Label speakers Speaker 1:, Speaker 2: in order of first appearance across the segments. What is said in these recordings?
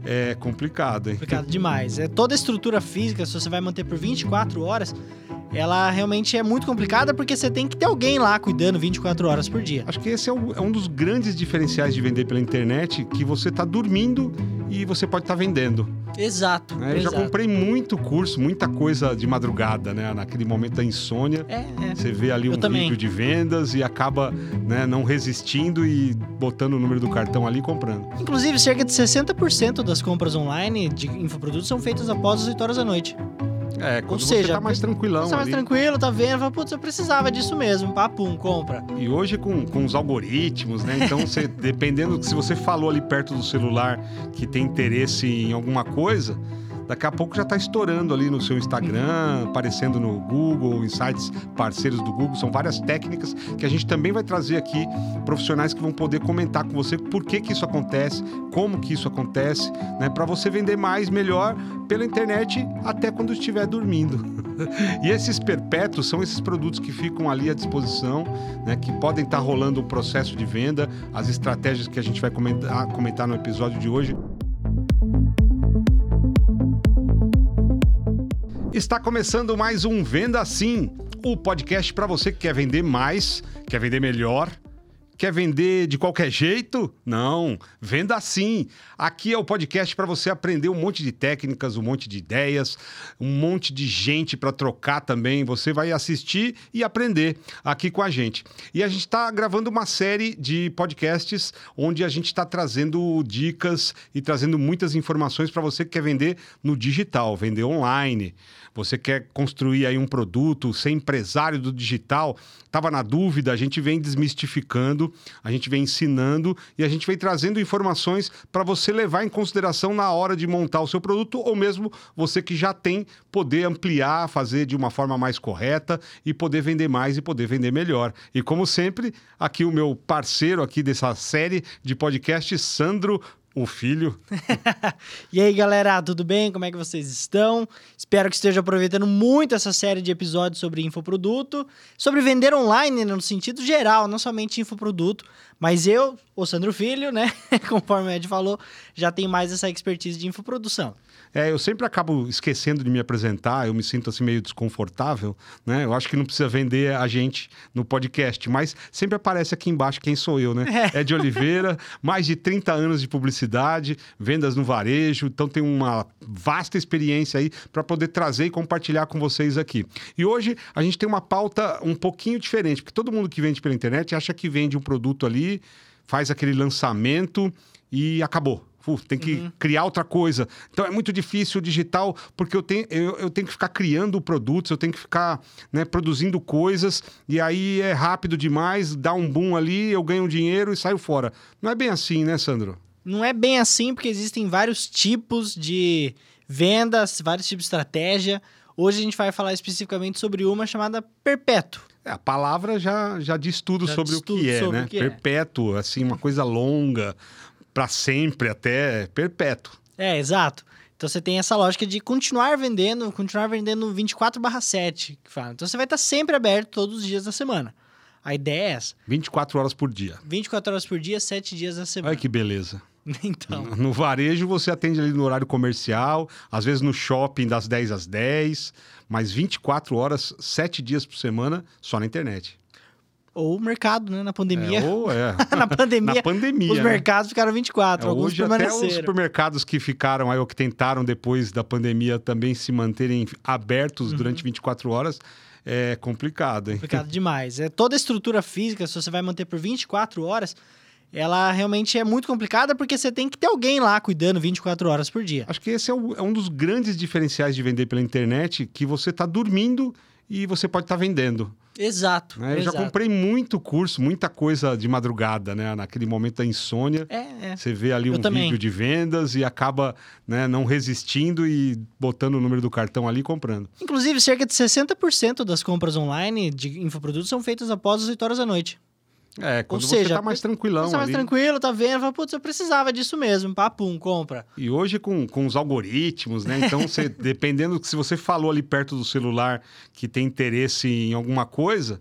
Speaker 1: É complicado, hein?
Speaker 2: Complicado demais. Toda a estrutura física, se você vai manter por 24 horas, ela realmente é muito complicada porque você tem que ter alguém lá cuidando 24 horas por dia.
Speaker 1: Acho que esse é um dos grandes diferenciais de vender pela internet, que você está dormindo e você pode estar vendendo.
Speaker 2: Exato.
Speaker 1: Eu já comprei muito curso, muita coisa de madrugada, né? Naquele momento da insônia. Você vê ali um vídeo de vendas e acaba, né, não resistindo e botando o número do cartão ali e comprando.
Speaker 2: Inclusive, cerca de 60% das compras online de infoprodutos são feitas após as 8 horas da noite.
Speaker 1: Quando você tá mais tranquilão.
Speaker 2: Você tá mais tranquilo, tá vendo, fala, putz, eu precisava disso mesmo, papum, compra.
Speaker 1: E hoje com os algoritmos, né? Então, dependendo, se você falou ali perto do celular que tem interesse em alguma coisa, daqui a pouco já tá estourando ali no seu Instagram, aparecendo no Google, em sites parceiros do Google. São várias técnicas que a gente também vai trazer aqui, profissionais que vão poder comentar com você por que isso acontece, como que isso acontece, né? Para você vender mais, melhor, pela internet, até quando estiver dormindo. E esses perpétuos são esses produtos que ficam ali à disposição, né? Que podem estar rolando o processo de venda, as estratégias que a gente vai comentar no episódio de hoje. Está começando mais um Venda Assim, o podcast para você que quer vender mais, quer vender melhor, quer vender de qualquer jeito? Não, Venda Assim. Aqui é o podcast para você aprender um monte de técnicas, um monte de ideias, um monte de gente para trocar também. Você vai assistir e aprender aqui com a gente. E a gente está gravando uma série de podcasts onde a gente está trazendo dicas e trazendo muitas informações para você que quer vender no digital, vender online. Você quer construir aí um produto, ser empresário do digital, estava na dúvida, a gente vem desmistificando, a gente vem ensinando e a gente vem trazendo informações para você levar em consideração na hora de montar o seu produto ou mesmo você que já tem, poder ampliar, fazer de uma forma mais correta e poder vender mais e poder vender melhor. E como sempre, aqui o meu parceiro aqui dessa série de podcasts, Sandro, o filho.
Speaker 2: E aí, galera, tudo bem? Como é que vocês estão? Espero que estejam aproveitando muito essa série de episódios sobre infoproduto, sobre vender online, no sentido geral, não somente infoproduto, mas eu, o Sandro Filho, né, conforme o Ed falou, já tenho mais essa expertise de infoprodução.
Speaker 1: Eu sempre acabo esquecendo de me apresentar, eu me sinto assim meio desconfortável, né? Eu acho que não precisa vender a gente no podcast, mas sempre aparece aqui embaixo quem sou eu, né? Ed Oliveira, mais de 30 anos de publicidade, vendas no varejo, então tem uma vasta experiência aí para poder trazer e compartilhar com vocês aqui. E hoje a gente tem uma pauta um pouquinho diferente, porque todo mundo que vende pela internet acha que vende um produto ali, faz aquele lançamento e acabou. Tem que criar outra coisa. Então é muito difícil o digital, porque eu tenho que ficar criando produtos, eu tenho que ficar, né, produzindo coisas, e aí é rápido demais, dá um boom ali, eu ganho dinheiro e saio fora. Não é bem assim, né, Sandro?
Speaker 2: Não é bem assim, porque existem vários tipos de vendas, vários tipos de estratégia. Hoje a gente vai falar especificamente sobre uma chamada perpétuo.
Speaker 1: A palavra já diz tudo sobre o que é, né? Perpétuo, assim, uma coisa longa, para sempre, até perpétuo.
Speaker 2: Exato. Então você tem essa lógica de continuar vendendo 24/7, que fala. Então você vai estar sempre aberto todos os dias da semana. A ideia é essa.
Speaker 1: 24 horas por dia.
Speaker 2: 24 horas por dia, 7 dias da semana.
Speaker 1: Olha que beleza.
Speaker 2: Então.
Speaker 1: No varejo você atende ali no horário comercial, às vezes no shopping das 10 às 10, mas 24 horas, 7 dias por semana, só na internet.
Speaker 2: Ou o mercado, né? Na pandemia.
Speaker 1: Na pandemia.
Speaker 2: Os mercados ficaram 24, alguns
Speaker 1: hoje
Speaker 2: permaneceram.
Speaker 1: Até os supermercados que ficaram aí, ou que tentaram depois da pandemia também se manterem abertos durante 24 horas, é complicado, hein?
Speaker 2: Complicado demais. Toda a estrutura física, se você vai manter por 24 horas, ela realmente é muito complicada porque você tem que ter alguém lá cuidando 24 horas por dia.
Speaker 1: Acho que esse é um dos grandes diferenciais de vender pela internet, que você está dormindo e você pode estar vendendo.
Speaker 2: Exato.
Speaker 1: Eu já comprei muito curso, muita coisa de madrugada, né? Naquele momento da insônia. Você vê ali um vídeo de vendas e acaba, né, não resistindo e botando o número do cartão ali e comprando.
Speaker 2: Inclusive, cerca de 60% das compras online de infoprodutos são feitas após as 8 horas da noite.
Speaker 1: Quando você tá mais tranquilão.
Speaker 2: Você tá mais tranquilo, tá vendo, fala, putz, eu precisava disso mesmo, papum, compra.
Speaker 1: E hoje com os algoritmos, né? Então, dependendo, se você falou ali perto do celular que tem interesse em alguma coisa,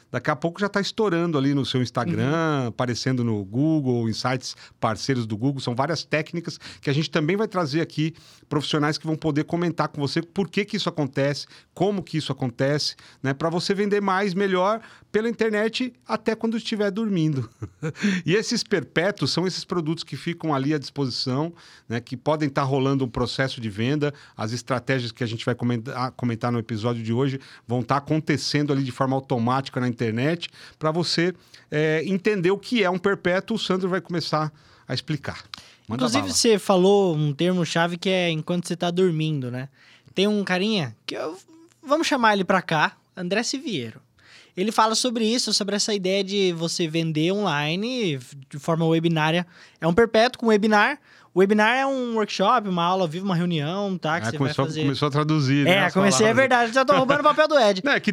Speaker 1: daqui a pouco já está estourando ali no seu Instagram, aparecendo no Google, em sites parceiros do Google. São várias técnicas que a gente também vai trazer aqui, profissionais que vão poder comentar com você por que isso acontece, como que isso acontece, né? Para você vender mais, melhor, pela internet, até quando estiver dormindo. E esses perpétuos são esses produtos que ficam ali à disposição, né? Que podem estar rolando um processo de venda. As estratégias que a gente vai comentar no episódio de hoje vão estar acontecendo ali de forma automática na internet para você entender o que é um perpétuo. O Sandro vai começar a explicar. Manda
Speaker 2: Inclusive,
Speaker 1: bala.
Speaker 2: você falou um termo-chave que é enquanto você está dormindo, né? Tem um carinha que vamos chamar ele para cá, André Siviero. Ele fala sobre isso, sobre essa ideia de você vender online de forma webinária. É um perpétuo com webinar. O webinar é um workshop, uma aula ao vivo, uma reunião, tá? Que você vai fazer.
Speaker 1: Começou a traduzir, né?
Speaker 2: Comecei, é verdade. Já tô roubando o papel do Ed.
Speaker 1: Não, é que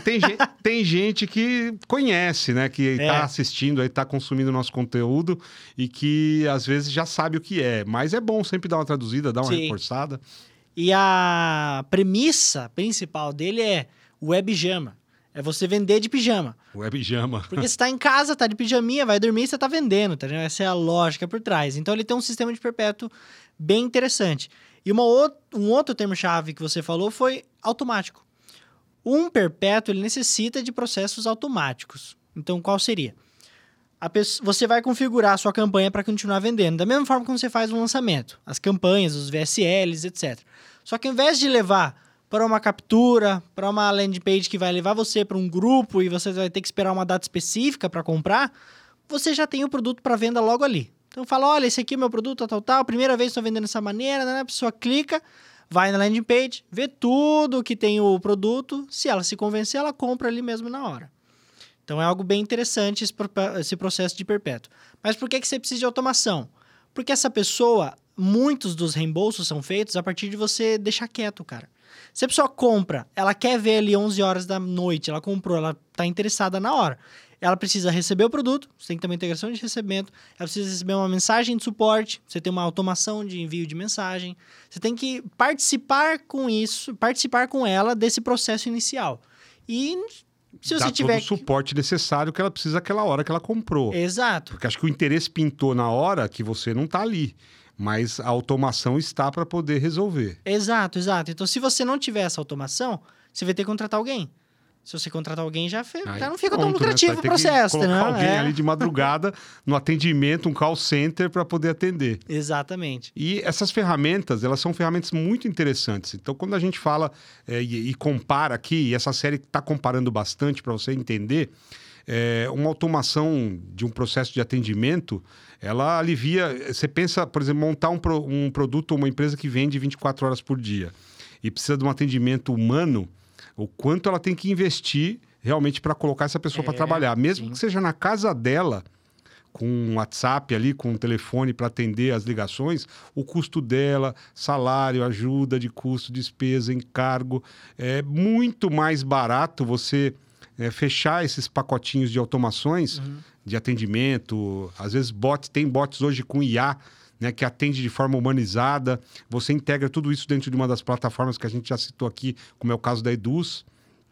Speaker 1: tem gente que conhece, né? Que tá assistindo, aí tá consumindo o nosso conteúdo e que às vezes já sabe o que é. Mas é bom sempre dar uma traduzida, dar uma reforçada.
Speaker 2: E a premissa principal dele é webjama. É você vender de pijama.
Speaker 1: Webjama.
Speaker 2: Porque você tá em casa, tá de pijaminha, vai dormir e você tá vendendo, tá? Essa é a lógica por trás. Então, ele tem um sistema de perpétuo bem interessante. E um outro termo-chave que você falou foi automático. Um perpétuo, ele necessita de processos automáticos. Então, qual seria? Você vai configurar a sua campanha para continuar vendendo, da mesma forma como você faz um lançamento. As campanhas, os VSLs, etc. Só que ao invés de levar para uma captura, para uma landing page que vai levar você para um grupo e você vai ter que esperar uma data específica para comprar, você já tem o produto para venda logo ali. Então fala, olha, esse aqui é o meu produto, tal, primeira vez estou vendendo dessa maneira, né? A pessoa clica, vai na landing page, vê tudo que tem o produto, se ela se convencer, ela compra ali mesmo na hora. Então é algo bem interessante esse processo de perpétuo. Mas por que você precisa de automação? Porque essa pessoa, muitos dos reembolsos são feitos a partir de você deixar quieto, cara. Se a pessoa compra, ela quer ver ali 11 horas da noite, ela comprou, ela está interessada na hora. Ela precisa receber o produto, você tem que ter uma integração de recebimento, ela precisa receber uma mensagem de suporte, você tem uma automação de envio de mensagem, você tem que participar com isso, participar com ela desse processo inicial. E se você tiver
Speaker 1: todo o suporte necessário que ela precisa naquela hora que ela comprou.
Speaker 2: Exato.
Speaker 1: Porque acho que o interesse pintou na hora que você não está ali. Mas a automação está para poder resolver.
Speaker 2: Exato. Então, se você não tiver essa automação, você vai ter que contratar alguém. Se você contratar alguém, já não fica tão lucrativo o processo.
Speaker 1: Colocar alguém ali de madrugada no atendimento, um call center para poder atender.
Speaker 2: Exatamente.
Speaker 1: E essas ferramentas, elas são ferramentas muito interessantes. Então, quando a gente fala e compara aqui, e essa série está comparando bastante para você entender, uma automação de um processo de atendimento, ela alivia... Você pensa, por exemplo, montar um produto ou uma empresa que vende 24 horas por dia e precisa de um atendimento humano, o quanto ela tem que investir realmente para colocar essa pessoa para trabalhar. Mesmo que seja na casa dela, com um WhatsApp ali, com um telefone para atender as ligações, o custo dela, salário, ajuda de custo, despesa, encargo, é muito mais barato você... fechar esses pacotinhos de automações de atendimento, às vezes tem bots hoje com IA, né, que atende de forma humanizada, você integra tudo isso dentro de uma das plataformas que a gente já citou aqui, como é o caso da Eduz.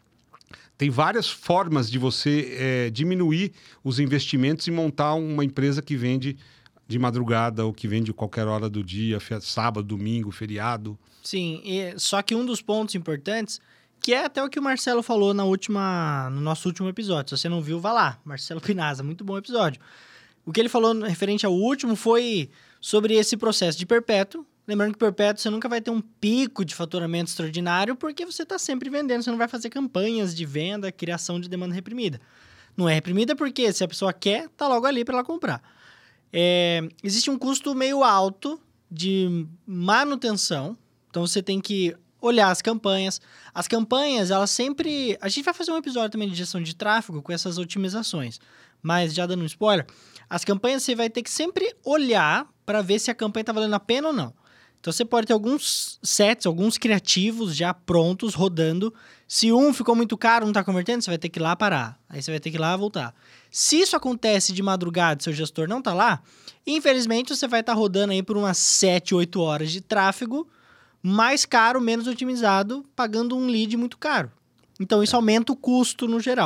Speaker 1: Tem várias formas de você diminuir os investimentos e montar uma empresa que vende de madrugada ou que vende qualquer hora do dia, sábado, domingo, feriado.
Speaker 2: Sim, só que um dos pontos importantes, que é até o que o Marcelo falou no nosso último episódio. Se você não viu, vá lá. Marcelo Pinaza, muito bom episódio. O que ele falou referente ao último foi sobre esse processo de perpétuo. Lembrando que perpétuo você nunca vai ter um pico de faturamento extraordinário porque você está sempre vendendo. Você não vai fazer campanhas de venda, criação de demanda reprimida. Não é reprimida porque se a pessoa quer, tá logo ali para ela comprar. Existe um custo meio alto de manutenção. Então você tem que olhar as campanhas. As campanhas, elas sempre... A gente vai fazer um episódio também de gestão de tráfego com essas otimizações. Mas, já dando um spoiler, as campanhas você vai ter que sempre olhar para ver se a campanha está valendo a pena ou não. Então, você pode ter alguns sets, alguns criativos já prontos, rodando. Se um ficou muito caro, não está convertendo, você vai ter que ir lá parar. Aí você vai ter que ir lá voltar. Se isso acontece de madrugada e seu gestor não está lá, infelizmente, você vai estar rodando aí por umas 7, 8 horas de tráfego, mais caro, menos otimizado, pagando um lead muito caro. Então, isso aumenta o custo no geral.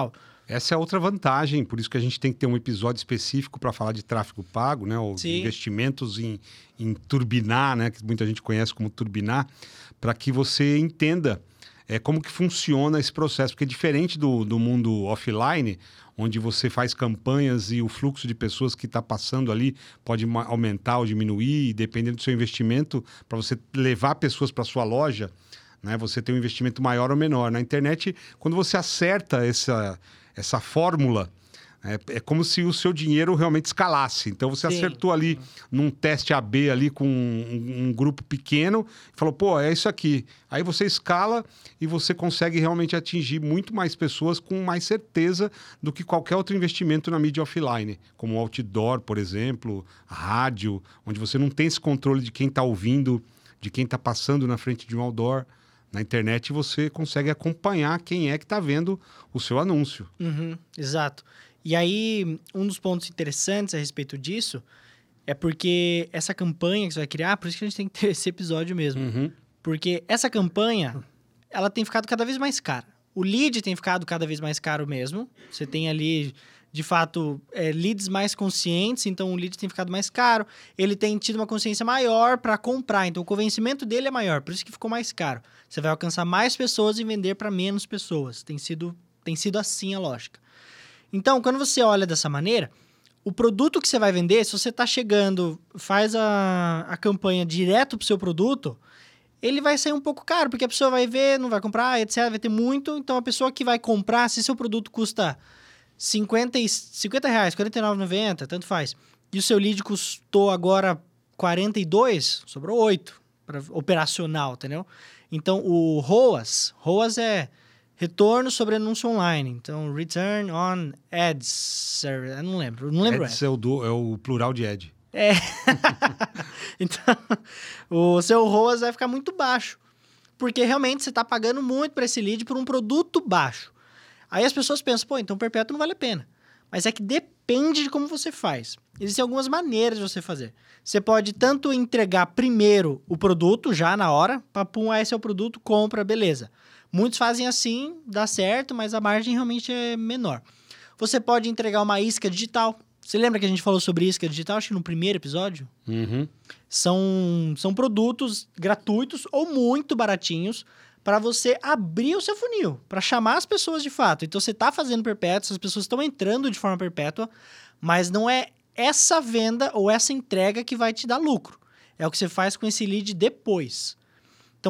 Speaker 1: Essa é outra vantagem, por isso que a gente tem que ter um episódio específico para falar de tráfego pago, né? Ou
Speaker 2: Sim.
Speaker 1: investimentos em turbinar, né? Que muita gente conhece como turbinar, para que você entenda como que funciona esse processo. Porque é diferente do mundo offline, onde você faz campanhas e o fluxo de pessoas que está passando ali pode aumentar ou diminuir, dependendo do seu investimento, para você levar pessoas para sua loja, né? Você tem um investimento maior ou menor. Na internet, quando você acerta essa fórmula, é como se o seu dinheiro realmente escalasse. Então, você
Speaker 2: Sim.
Speaker 1: acertou ali num teste AB ali com um grupo pequeno e falou, pô, é isso aqui. Aí você escala e você consegue realmente atingir muito mais pessoas com mais certeza do que qualquer outro investimento na mídia offline, como outdoor, por exemplo, rádio, onde você não tem esse controle de quem está ouvindo, de quem está passando na frente de um outdoor. Na internet você consegue acompanhar quem é que está vendo o seu anúncio.
Speaker 2: Uhum, exato. E aí, um dos pontos interessantes a respeito disso é porque essa campanha que você vai criar, por isso que a gente tem que ter esse episódio mesmo.
Speaker 1: Uhum.
Speaker 2: Porque essa campanha, ela tem ficado cada vez mais cara. O lead tem ficado cada vez mais caro mesmo. Você tem ali, de fato, leads mais conscientes, então o lead tem ficado mais caro. Ele tem tido uma consciência maior para comprar, então o convencimento dele é maior, por isso que ficou mais caro. Você vai alcançar mais pessoas e vender para menos pessoas. Tem sido assim a lógica. Então, quando você olha dessa maneira, o produto que você vai vender, se você está chegando, faz a campanha direto para o seu produto, ele vai sair um pouco caro, porque a pessoa vai ver, não vai comprar, etc. Vai ter muito. Então, a pessoa que vai comprar, se seu produto custa R$50, R$49,90, tanto faz, e o seu lead custou agora 42, sobrou 8 para operacional, entendeu? Então, o ROAS é retorno sobre anúncio online. Então, Return on Ads. Eu não lembro.
Speaker 1: Ads é o plural de ad.
Speaker 2: Então, o seu ROAS vai ficar muito baixo. Porque realmente você está pagando muito para esse lead por um produto baixo. Aí as pessoas pensam, pô, então perpétuo não vale a pena. Mas é que depende de como você faz. Existem algumas maneiras de você fazer. Você pode tanto entregar primeiro o produto, já na hora, papum, esse é o produto, compra, beleza. Muitos fazem assim, dá certo, mas a margem realmente é menor. Você pode entregar uma isca digital. Você lembra que a gente falou sobre isca digital, acho que no primeiro episódio?
Speaker 1: Uhum.
Speaker 2: São produtos gratuitos ou muito baratinhos para você abrir o seu funil, para chamar as pessoas de fato. Então, você está fazendo perpétuo, as pessoas estão entrando de forma perpétua, mas não é essa venda ou essa entrega que vai te dar lucro. É o que você faz com esse lead depois. Então,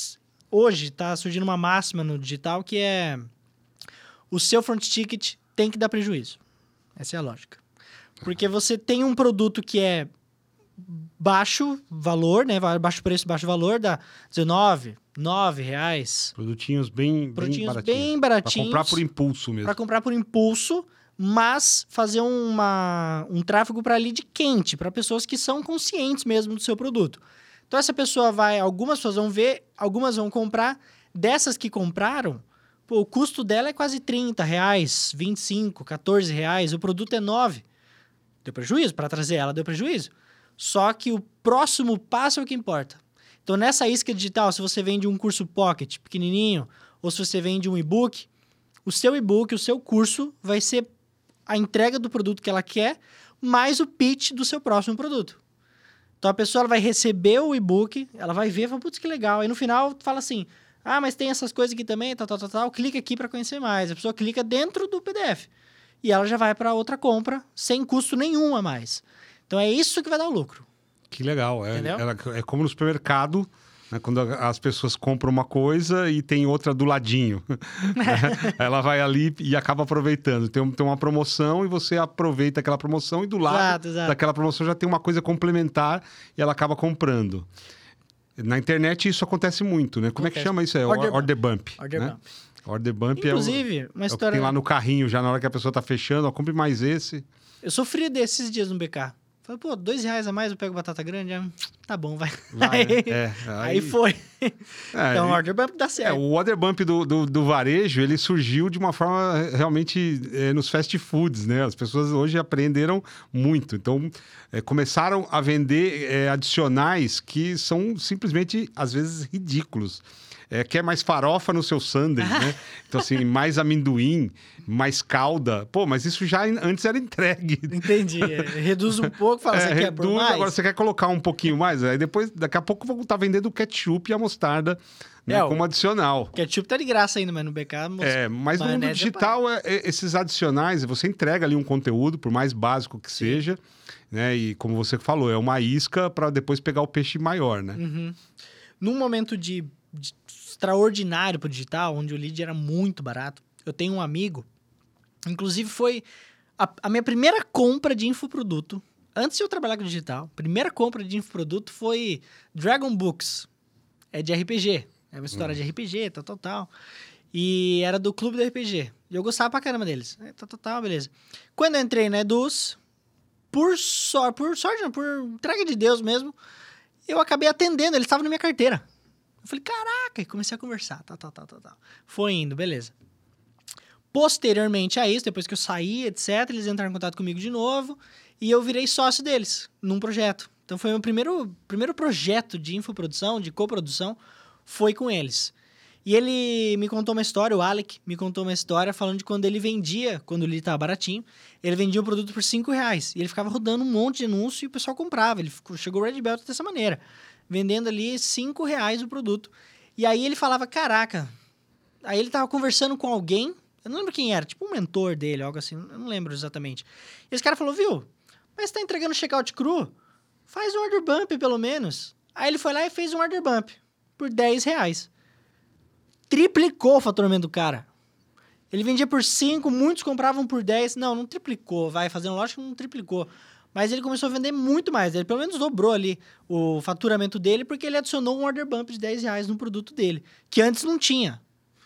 Speaker 2: hoje está surgindo uma máxima no digital que é o seu front ticket tem que dar prejuízo. Essa é a lógica. Porque você tem um produto que é baixo valor, né? Baixo preço, baixo valor, dá R$19, R$9.
Speaker 1: Produtinhos bem baratinhos.
Speaker 2: Bem baratinhos.
Speaker 1: Para comprar por impulso mesmo.
Speaker 2: Para comprar por impulso, mas fazer um tráfego para lead quente, para pessoas que são conscientes mesmo do seu produto. Então, essa pessoa algumas pessoas vão ver, algumas vão comprar. Dessas que compraram, o custo dela é quase R$30, R$25, R$14, o produto é R$9. Deu prejuízo, para trazer ela deu prejuízo. Só que o próximo passo é o que importa. Então, nessa isca digital, se você vende um curso pocket pequenininho, ou se você vende um e-book, o seu curso vai ser a entrega do produto que ela quer, mais o pitch do seu próximo produto. Então, a pessoa ela vai receber o e-book, ela vai ver e fala, putz, que legal. Aí, no final, fala assim, mas tem essas coisas aqui também, tal, clica aqui para conhecer mais. A pessoa clica dentro do PDF. E ela já vai para outra compra, sem custo nenhum a mais. Então, é isso que vai dar o lucro.
Speaker 1: Que legal.
Speaker 2: Entendeu?
Speaker 1: É como no supermercado, né, quando as pessoas compram uma coisa e tem outra do ladinho. Ela vai ali e acaba aproveitando. Tem uma promoção e você aproveita aquela promoção e do lado
Speaker 2: Exato.
Speaker 1: daquela promoção já tem uma coisa complementar e ela acaba comprando. Na internet isso acontece muito, né? Como é que chama isso? Order bump.
Speaker 2: Order
Speaker 1: né?
Speaker 2: bump.
Speaker 1: Order bump
Speaker 2: Inclusive, uma
Speaker 1: é o que
Speaker 2: história...
Speaker 1: tem lá no carrinho, já na hora que a pessoa tá fechando, compre mais esse.
Speaker 2: Eu sofri desses dias no BK. Falei, pô, R$2 a mais eu pego batata grande? Tá bom, vai.
Speaker 1: Vai,
Speaker 2: Aí foi. Então o order bump dá certo.
Speaker 1: O order bump do varejo, ele surgiu de uma forma realmente nos fast foods, né? As pessoas hoje aprenderam muito. Então, começaram a vender adicionais que são simplesmente, às vezes, ridículos. Quer mais farofa no seu sundae, né? Então, assim, mais amendoim, mais calda. Pô, mas isso já antes era entregue.
Speaker 2: Entendi. Reduz um pouco, fala, você quer por mais?
Speaker 1: Agora você quer colocar um pouquinho mais. Aí depois, daqui a pouco, vão estar vendendo o ketchup e a mostarda, né, como adicional.
Speaker 2: Ketchup tá de graça ainda, mas no BK...
Speaker 1: Mas no mundo digital, esses adicionais, você entrega ali um conteúdo, por mais básico que seja, né? E como você falou, é uma isca para depois pegar o peixe maior, né?
Speaker 2: Uhum. Num momento de extraordinário pro digital, onde o lead era muito barato, eu tenho um amigo, inclusive foi a minha primeira compra de infoproduto, antes de eu trabalhar com digital, primeira compra de infoproduto foi Dragon Books, de RPG, é uma história de RPG, tal, e era do clube do RPG, e eu gostava pra caramba deles, beleza. Quando eu entrei na Eduz, por sorte não, por entrega de Deus mesmo, eu acabei atendendo, eles estavam na minha carteira. Eu falei, caraca, e comecei a conversar, tal. Foi indo, beleza. Posteriormente a isso, depois que eu saí, etc., eles entraram em contato comigo de novo e eu virei sócio deles, num projeto. Então, foi o meu primeiro projeto de infoprodução, de coprodução, foi com eles. E ele me contou uma história, o Alec me contou uma história falando de quando ele vendia, quando ele estava baratinho, ele vendia o produto por R$5. E ele ficava rodando um monte de anúncio e o pessoal comprava. Ele chegou Red Belt dessa maneira, vendendo ali R$5 o produto. E aí ele falava, caraca, aí ele tava conversando com alguém, eu não lembro quem era, tipo um mentor dele, algo assim, eu não lembro exatamente. E esse cara falou, viu, mas você tá entregando checkout cru? Faz um order bump pelo menos. Aí ele foi lá e fez um order bump por R$10. Triplicou o faturamento do cara. Ele vendia por 5, muitos compravam por 10. Não triplicou, vai fazendo lógico que não triplicou. Mas ele começou a vender muito mais. Ele pelo menos dobrou ali o faturamento dele porque ele adicionou um order bump de R$10 no produto dele, que antes não tinha.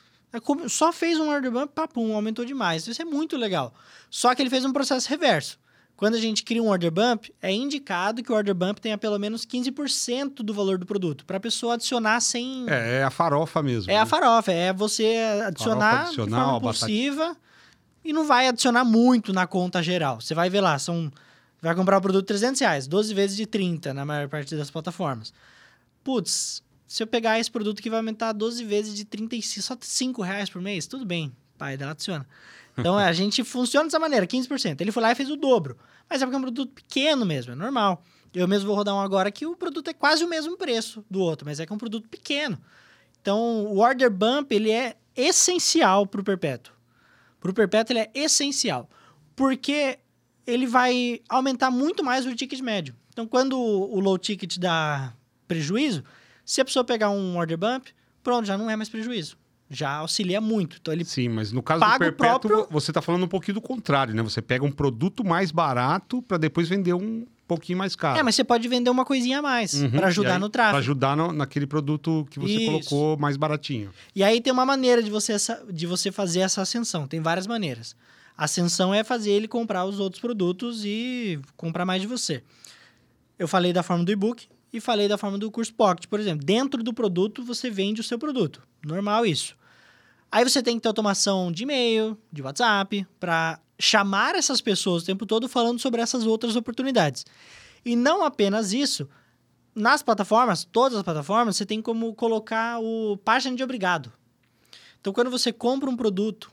Speaker 2: Só fez um order bump, papum, aumentou demais. Isso é muito legal. Só que ele fez um processo reverso. Quando a gente cria um order bump, é indicado que o order bump tenha pelo menos 15% do valor do produto, para a pessoa adicionar sem...
Speaker 1: É a farofa mesmo.
Speaker 2: É a farofa, é você adicionar de forma impulsiva e não vai adicionar muito na conta geral. Você vai ver lá, vai comprar o produto R$300, 12 vezes de 30 na maior parte das plataformas. Putz, se eu pegar esse produto que vai aumentar 12 vezes de 35, só R$5 por mês, tudo bem, pai, dela adiciona. Então, a gente funciona dessa maneira, 15%. Ele foi lá e fez o dobro. Mas é porque é um produto pequeno mesmo, é normal. Eu mesmo vou rodar um agora que o produto é quase o mesmo preço do outro, mas é que é um produto pequeno. Então, o order bump, ele é essencial para o Perpétuo. Para o Perpétuo, ele é essencial. Porque ele vai aumentar muito mais o ticket médio. Então, quando o low ticket dá prejuízo, se a pessoa pegar um order bump, pronto, já não é mais prejuízo. Já auxilia muito. Então, ele
Speaker 1: Sim, mas no caso do Perpétuo, você está falando um pouquinho do contrário, né? Você pega um produto mais barato para depois vender um pouquinho mais caro.
Speaker 2: Mas você pode vender uma coisinha a mais para ajudar no tráfego.
Speaker 1: Para ajudar naquele produto que você colocou mais baratinho.
Speaker 2: E aí tem uma maneira de você fazer essa ascensão. Tem várias maneiras. A ascensão é fazer ele comprar os outros produtos e comprar mais de você. Eu falei da forma do e-book e falei da forma do curso Pocket, por exemplo. Dentro do produto, você vende o seu produto. Normal isso. Aí você tem que ter automação de e-mail, de WhatsApp, para chamar essas pessoas o tempo todo falando sobre essas outras oportunidades. E não apenas isso, nas plataformas, todas as plataformas, você tem como colocar o página de obrigado. Então, quando você compra um produto,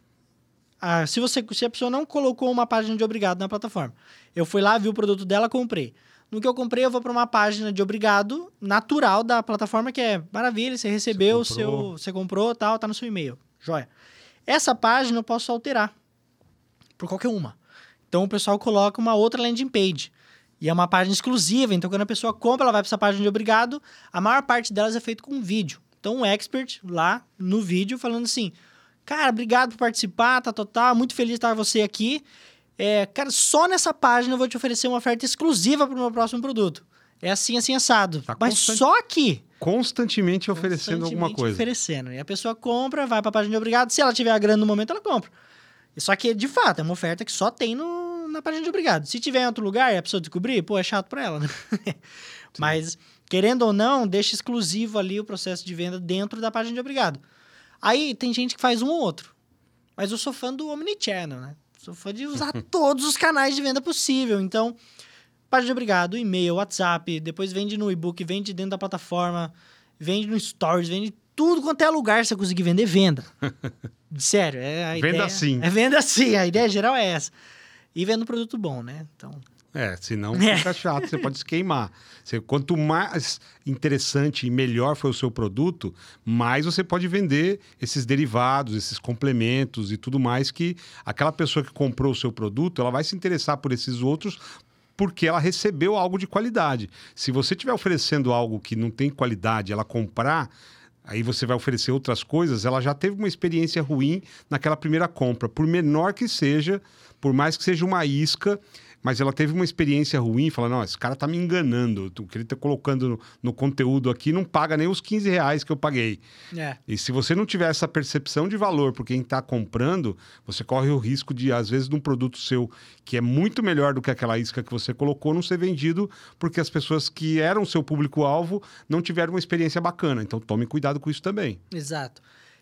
Speaker 2: se a pessoa não colocou uma página de obrigado na plataforma, eu fui lá, vi o produto dela, comprei. No que eu comprei, eu vou para uma página de obrigado natural da plataforma, que é maravilha, você recebeu, você comprou, tal, tá no seu e-mail. Joia. Essa página eu posso alterar por qualquer uma. Então, o pessoal coloca uma outra landing page. E é uma página exclusiva. Então, quando a pessoa compra, ela vai para essa página de obrigado. A maior parte delas é feito com vídeo. Então, um expert lá no vídeo falando assim, cara, obrigado por participar, muito feliz de estar você aqui. Cara, só nessa página eu vou te oferecer uma oferta exclusiva para o meu próximo produto. É assim, assado.
Speaker 1: Tá
Speaker 2: mas só aqui.
Speaker 1: Constantemente oferecendo alguma coisa.
Speaker 2: Oferecendo. E a pessoa compra, vai para a página de obrigado. Se ela tiver a grana no momento, ela compra. Só que, de fato, é uma oferta que só tem na página de obrigado. Se tiver em outro lugar e a pessoa descobrir, pô, é chato pra ela, né? Mas, querendo ou não, deixa exclusivo ali o processo de venda dentro da página de obrigado. Aí tem gente que faz um ou outro. Mas eu sou fã do Omnichannel, né? Sou fã de usar todos os canais de venda possível. Então, página de obrigado, e-mail, WhatsApp, depois vende no e-book, vende dentro da plataforma, vende no Stories, vende tudo quanto é lugar que você conseguir vender, venda. Sério, a
Speaker 1: venda
Speaker 2: ideia...
Speaker 1: sim.
Speaker 2: É venda sim, a ideia geral é essa. E vendo um produto bom, né? Então...
Speaker 1: senão fica chato, você pode se queimar. Quanto mais interessante e melhor for o seu produto, mais você pode vender esses derivados, esses complementos e tudo mais que aquela pessoa que comprou o seu produto, ela vai se interessar por esses outros porque ela recebeu algo de qualidade. Se você estiver oferecendo algo que não tem qualidade, ela comprar, aí você vai oferecer outras coisas, ela já teve uma experiência ruim naquela primeira compra, por menor que seja, por mais que seja uma isca, mas ela teve uma experiência ruim, fala, não, esse cara tá me enganando, o que ele tá colocando no conteúdo aqui não paga nem os R$15 que eu paguei. E se você não tiver essa percepção de valor por quem tá comprando, você corre o risco de, às vezes, de um produto seu que é muito melhor do que aquela isca que você colocou, não ser vendido porque as pessoas que eram seu público-alvo não tiveram uma experiência bacana. Então, tome cuidado com isso também.
Speaker 2: Exato.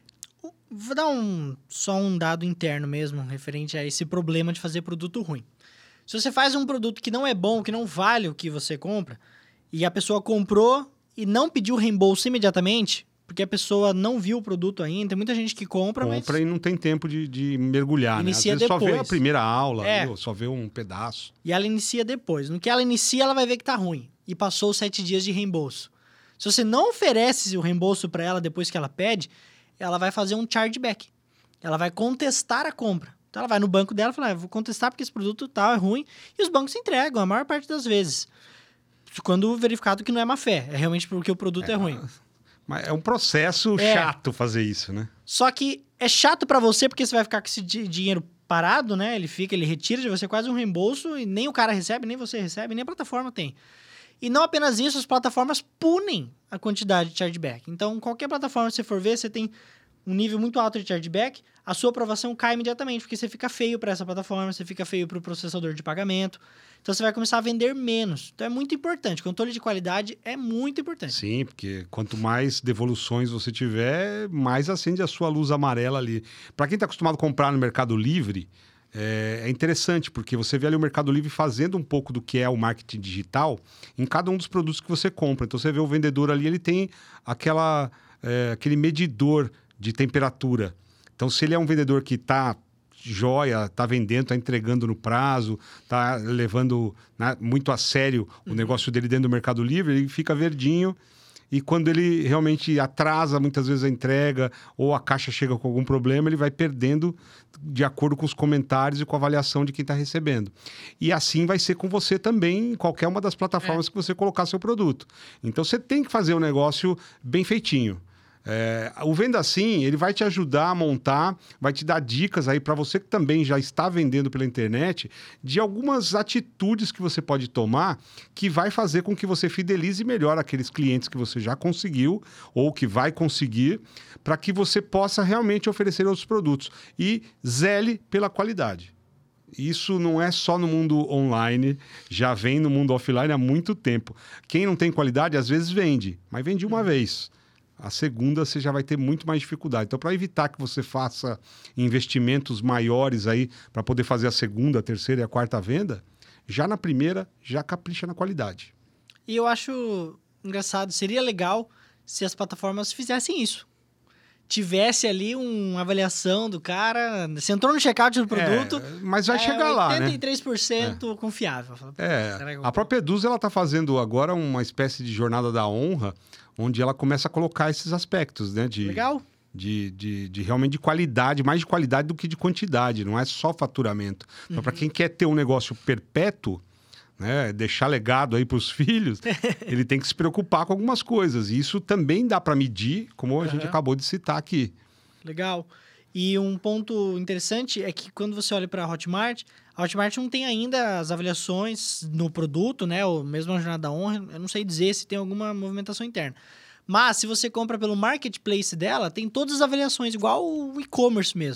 Speaker 2: Vou dar só um dado interno mesmo, referente a esse problema de fazer produto ruim. Se você faz um produto que não é bom, que não vale o que você compra, e a pessoa comprou e não pediu reembolso imediatamente, porque a pessoa não viu o produto ainda, tem muita gente que compra, mas...
Speaker 1: Compra e não tem tempo de mergulhar,
Speaker 2: inicia
Speaker 1: né? Às vezes
Speaker 2: depois.
Speaker 1: só vê a primeira aula, só vê um pedaço.
Speaker 2: E ela inicia depois. No que ela inicia, ela vai ver que tá ruim. E passou os 7 dias de reembolso. Se você não oferece o reembolso para ela depois que ela pede, ela vai fazer um chargeback. Ela vai contestar a compra. Então, ela vai no banco dela e fala, vou contestar porque esse produto tal é ruim. E os bancos entregam, a maior parte das vezes. Quando verificado que não é má fé. É realmente porque o produto é ruim.
Speaker 1: Mas é um processo chato fazer isso, né?
Speaker 2: Só que é chato pra você porque você vai ficar com esse dinheiro parado, né? Ele retira de você quase um reembolso e nem o cara recebe, nem você recebe, nem a plataforma tem. E não apenas isso, as plataformas punem a quantidade de chargeback. Então, qualquer plataforma que você for ver, você tem um nível muito alto de chargeback, a sua aprovação cai imediatamente, porque você fica feio para essa plataforma, você fica feio para o processador de pagamento. Então, você vai começar a vender menos. Então, é muito importante. Controle de qualidade é muito importante.
Speaker 1: Sim, porque quanto mais devoluções você tiver, mais acende a sua luz amarela ali. Para quem está acostumado a comprar no Mercado Livre, é interessante, porque você vê ali o Mercado Livre fazendo um pouco do que é o marketing digital em cada um dos produtos que você compra. Então, você vê o vendedor ali, ele tem aquele medidor de temperatura. Então, se ele é um vendedor que está joia, está vendendo, está entregando no prazo, está levando, né, muito a sério o negócio dele dentro do Mercado Livre, ele fica verdinho. E quando ele realmente atrasa muitas vezes a entrega ou a caixa chega com algum problema, ele vai perdendo de acordo com os comentários e com a avaliação de quem está recebendo. E assim vai ser com você também em qualquer uma das plataformas que você colocar seu produto. Então, você tem que fazer o negócio bem feitinho. O Venda Assim, ele vai te ajudar a montar, vai te dar dicas aí para você que também já está vendendo pela internet, de algumas atitudes que você pode tomar que vai fazer com que você fidelize melhor aqueles clientes que você já conseguiu ou que vai conseguir, para que você possa realmente oferecer outros produtos e zele pela qualidade. Isso não é só no mundo online, já vem no mundo offline há muito tempo. Quem não tem qualidade, às vezes vende, mas vende uma vez. A segunda você já vai ter muito mais dificuldade. Então, para evitar que você faça investimentos maiores aí para poder fazer a segunda, a terceira e a quarta venda, já na primeira, já capricha na qualidade.
Speaker 2: E eu acho engraçado, seria legal se as plataformas fizessem isso. Tivesse ali uma avaliação do cara, você entrou no checkout do produto...
Speaker 1: mas vai chegar lá, né?
Speaker 2: 83% confiável.
Speaker 1: A própria Eduz, ela está fazendo agora uma espécie de jornada da honra, onde ela começa a colocar esses aspectos, né?
Speaker 2: Legal.
Speaker 1: De realmente de qualidade, mais de qualidade do que de quantidade, não é só faturamento. Então, para quem quer ter um negócio perpétuo, né, deixar legado aí para os filhos, ele tem que se preocupar com algumas coisas. E isso também dá para medir, como a gente acabou de citar aqui.
Speaker 2: Legal. E um ponto interessante é que quando você olha para a Hotmart não tem ainda as avaliações no produto, né? Ou mesmo a jornada da honra, eu não sei dizer se tem alguma movimentação interna. Mas se você compra pelo marketplace dela, tem todas as avaliações, igual o e-commerce mesmo.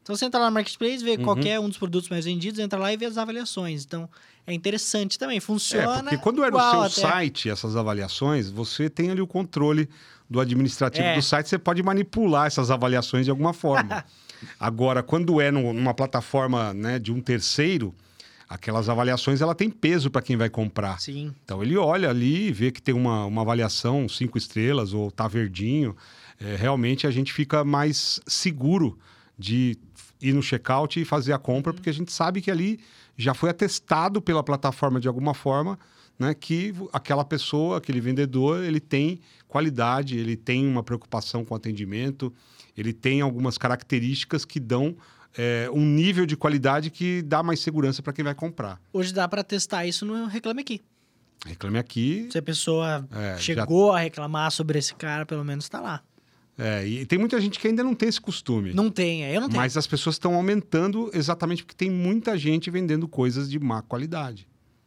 Speaker 2: Então você entra lá no Marketplace, vê qualquer um dos produtos mais vendidos, entra lá e vê as avaliações. Então é interessante também, funciona.
Speaker 1: Porque quando é no
Speaker 2: igual
Speaker 1: seu site essas avaliações, você tem ali o controle do administrativo do site, você pode manipular essas avaliações de alguma forma. Agora, quando é numa plataforma, né, de um terceiro, aquelas avaliações ela tem peso para quem vai comprar.
Speaker 2: Sim.
Speaker 1: Então ele olha ali e vê que tem uma avaliação 5 estrelas ou tá verdinho. Realmente a gente fica mais seguro de ir no checkout e fazer a compra, porque a gente sabe que ali já foi atestado pela plataforma de alguma forma, né, que aquela pessoa, aquele vendedor, ele tem qualidade, ele tem uma preocupação com o atendimento, ele tem algumas características que dão um nível de qualidade que dá mais segurança para quem vai comprar.
Speaker 2: Hoje dá para testar isso no Reclame Aqui.
Speaker 1: Reclame Aqui.
Speaker 2: Se a pessoa chegou a reclamar sobre esse cara, pelo menos está lá.
Speaker 1: E tem muita gente que ainda não tem esse costume.
Speaker 2: Não tem, eu não tenho.
Speaker 1: Mas as pessoas estão aumentando exatamente porque tem muita gente vendendo coisas de má qualidade.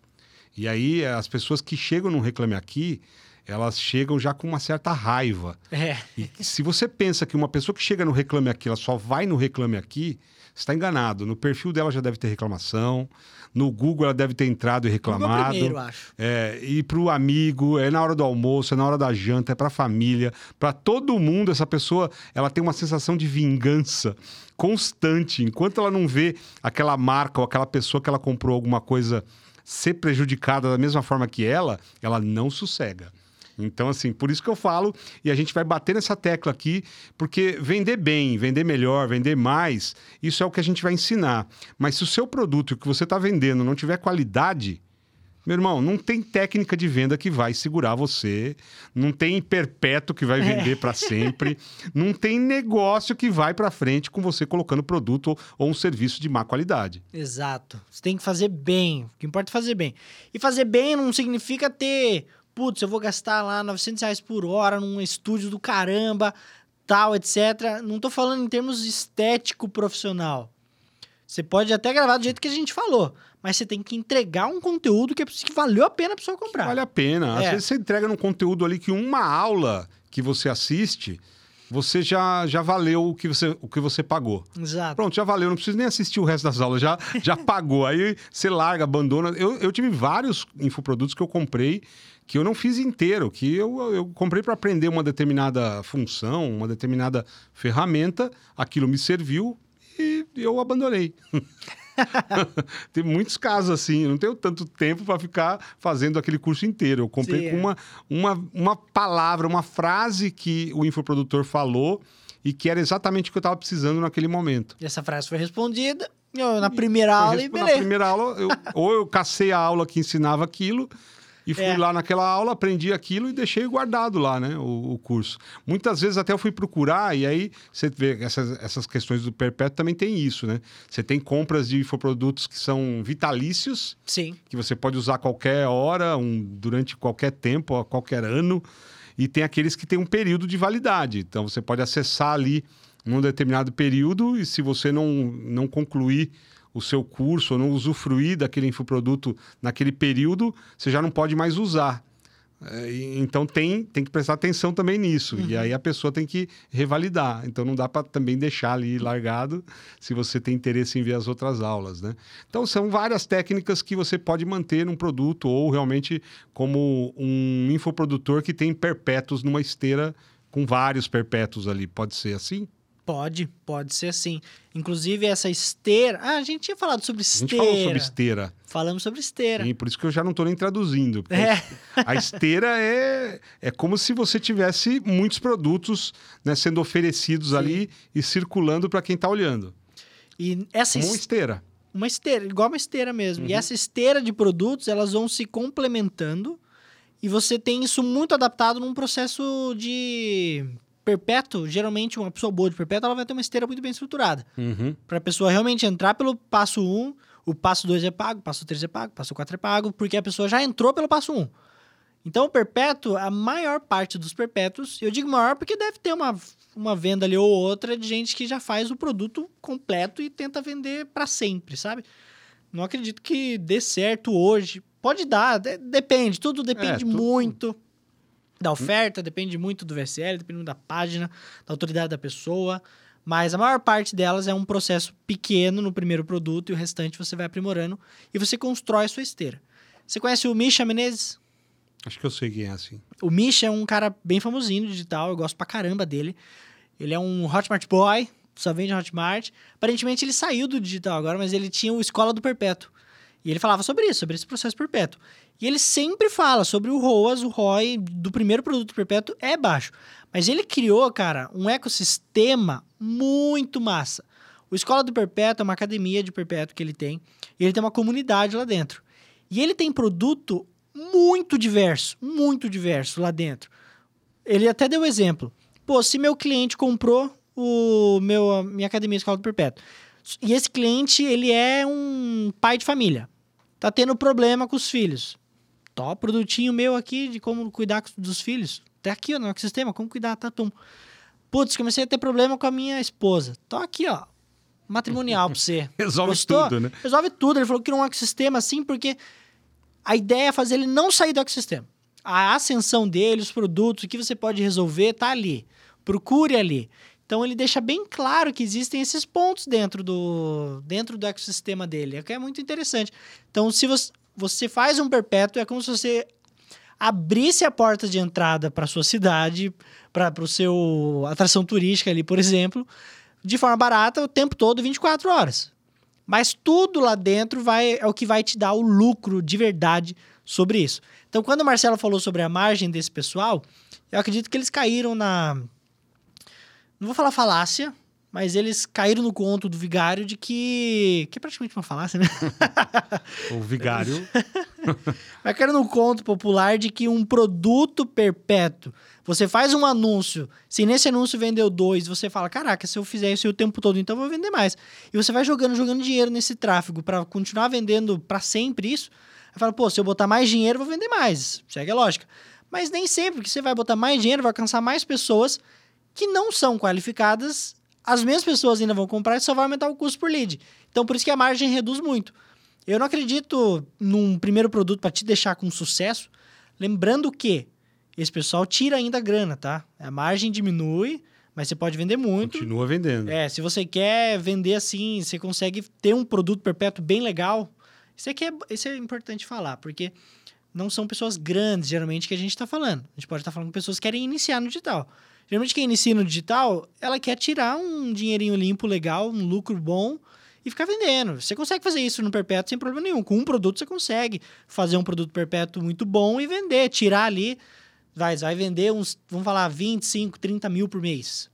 Speaker 1: E aí, as pessoas que chegam no Reclame Aqui, elas chegam já com uma certa raiva. E se você pensa que uma pessoa que chega no Reclame Aqui, ela só vai no Reclame Aqui, você está enganado. No perfil dela já deve ter reclamação, no Google ela deve ter entrado e reclamado.
Speaker 2: Primeiro, acho.
Speaker 1: E para o amigo, é na hora do almoço, é na hora da janta, é para a família, para todo mundo. Essa pessoa, ela tem uma sensação de vingança constante. Enquanto ela não vê aquela marca ou aquela pessoa que ela comprou alguma coisa ser prejudicada da mesma forma que ela não sossega. Então, assim, por isso que eu falo, e a gente vai bater nessa tecla aqui, porque vender bem, vender melhor, vender mais, isso é o que a gente vai ensinar. Mas se o seu produto que você está vendendo não tiver qualidade, meu irmão, não tem técnica de venda que vai segurar você, não tem perpétuo que vai vender para sempre, não tem negócio que vai para frente com você colocando produto ou um serviço de má qualidade.
Speaker 2: Exato. Você tem que fazer bem. O que importa é fazer bem. E fazer bem não significa ter... Putz, eu vou gastar lá R$900 por hora num estúdio do caramba, tal, etc. Não tô falando em termos estético profissional. Você pode até gravar do jeito que a gente falou, mas você tem que entregar um conteúdo que valeu a pena a pessoa comprar.
Speaker 1: Que vale a pena. Às vezes você entrega num conteúdo ali que uma aula que você assiste, você já valeu o que você pagou.
Speaker 2: Exato.
Speaker 1: Pronto, já valeu. Não precisa nem assistir o resto das aulas, já pagou. Aí você larga, abandona. Eu tive vários infoprodutos que eu comprei que eu não fiz inteiro, que eu comprei para aprender uma determinada função, uma determinada ferramenta, aquilo me serviu e eu abandonei. Tem muitos casos assim, eu não tenho tanto tempo para ficar fazendo aquele curso inteiro. Eu comprei com uma palavra, uma frase que o infoprodutor falou e que era exatamente o que eu estava precisando naquele momento.
Speaker 2: E essa frase foi respondida na primeira aula e beleza.
Speaker 1: Na primeira aula, eu cacei a aula que ensinava aquilo e fui lá naquela aula, aprendi aquilo e deixei guardado lá, né, o curso. Muitas vezes até eu fui procurar e aí você vê essas questões do perpétuo também tem isso, né? Você tem compras de infoprodutos que são vitalícios,
Speaker 2: sim,
Speaker 1: que você pode usar a qualquer hora, durante qualquer tempo, a qualquer ano, e tem aqueles que têm um período de validade. Então você pode acessar ali num determinado período e se você não concluir o seu curso ou não usufruir daquele infoproduto naquele período, você já não pode mais usar. Então tem que prestar atenção também nisso. E aí a pessoa tem que revalidar. Então não dá para também deixar ali largado se você tem interesse em ver as outras aulas, né? Então são várias técnicas que você pode manter num produto ou realmente como um infoprodutor que tem perpétuos numa esteira com vários perpétuos ali. Pode ser assim?
Speaker 2: Pode ser assim. Inclusive, essa esteira... a gente tinha falado sobre esteira.
Speaker 1: A gente falou sobre esteira.
Speaker 2: Falamos sobre esteira.
Speaker 1: E por isso que eu já não estou nem traduzindo. A esteira é como se você tivesse muitos produtos, né, sendo oferecidos ali e circulando para quem está olhando.
Speaker 2: E essa
Speaker 1: como uma esteira.
Speaker 2: Uma esteira, igual uma esteira mesmo. E essa esteira de produtos, elas vão se complementando e você tem isso muito adaptado num processo de... perpétuo, geralmente uma pessoa boa de perpétuo, ela vai ter uma esteira muito bem estruturada. Para a pessoa realmente entrar pelo passo 1, o passo 2 é pago, o passo 3 é pago, o passo 4 é pago, porque a pessoa já entrou pelo passo 1. Então, o perpétuo, a maior parte dos perpétuos, eu digo maior porque deve ter uma venda ali ou outra de gente que já faz o produto completo e tenta vender para sempre, sabe? Não acredito que dê certo hoje. Pode dar, depende, tudo depende muito da oferta, depende muito do VSL, depende muito da página, da autoridade da pessoa. Mas a maior parte delas é um processo pequeno no primeiro produto e o restante você vai aprimorando e você constrói a sua esteira. Você conhece o Misha Menezes?
Speaker 1: Acho que eu sei quem é assim.
Speaker 2: O Misha é um cara bem famosinho no digital, eu gosto pra caramba dele. Ele é um Hotmart boy, só vende Hotmart. Aparentemente ele saiu do digital agora, mas ele tinha o Escola do Perpétuo. E ele falava sobre isso, sobre esse processo perpétuo. E ele sempre fala sobre o ROAS, o ROI do primeiro produto perpétuo é baixo. Mas ele criou, cara, um ecossistema muito massa. O Escola do Perpétuo é uma academia de perpétuo que ele tem. E ele tem uma comunidade lá dentro. E ele tem produto muito diverso lá dentro. Ele até deu exemplo. Pô, se meu cliente comprou minha academia Escola do Perpétuo, e esse cliente, ele é um pai de família, tá tendo problema com os filhos. Tó, produtinho meu aqui de como cuidar dos filhos. Tá aqui, ó, no ecossistema, como cuidar, tá, tum. Putz, comecei a ter problema com a minha esposa. Tô aqui, ó, matrimonial pra você.
Speaker 1: Resolve
Speaker 2: Gostou?
Speaker 1: tudo, né?
Speaker 2: Resolve tudo. Ele falou que criou um ecossistema assim porque a ideia é fazer ele não sair do ecossistema. A ascensão dele, os produtos, o que você pode resolver, tá ali. Procure ali. Então, ele deixa bem claro que existem esses pontos dentro do ecossistema dele. É que é muito interessante. Então, se você faz um perpétuo, é como se você abrisse a porta de entrada para a sua cidade, para o seu atração turística ali, por exemplo, de forma barata, o tempo todo, 24 horas. Mas tudo lá dentro é o que vai te dar o lucro de verdade sobre isso. Então, quando o Marcelo falou sobre a margem desse pessoal, eu acredito que eles caíram não vou falar falácia, mas eles caíram no conto do vigário de que é praticamente uma falácia, né?
Speaker 1: O vigário.
Speaker 2: Mas caíram no conto popular de que um produto perpétuo, você faz um anúncio, se nesse anúncio vendeu 2, você fala, caraca, se eu fizer isso o tempo todo, então eu vou vender mais. E você vai jogando dinheiro nesse tráfego para continuar vendendo para sempre isso. Aí fala, pô, se eu botar mais dinheiro, eu vou vender mais. Segue a lógica. Mas nem sempre que você vai botar mais dinheiro, vai alcançar mais pessoas que não são qualificadas, as mesmas pessoas ainda vão comprar e só vai aumentar o custo por lead. Então, por isso que a margem reduz muito. Eu não acredito num primeiro produto para te deixar com sucesso, lembrando que esse pessoal tira ainda a grana, tá? A margem diminui, mas você pode vender muito.
Speaker 1: Continua vendendo.
Speaker 2: Se você quer vender assim, você consegue ter um produto perpétuo bem legal. Isso é importante falar, porque não são pessoas grandes, geralmente, que a gente está falando. A gente pode estar falando com pessoas que querem iniciar no digital. Geralmente, quem inicia no digital, ela quer tirar um dinheirinho limpo, legal, um lucro bom e ficar vendendo. Você consegue fazer isso no perpétuo sem problema nenhum. Com um produto, você consegue fazer um produto perpétuo muito bom e vender. Tirar ali, vai vender uns, vamos falar, 25, 30 mil por mês.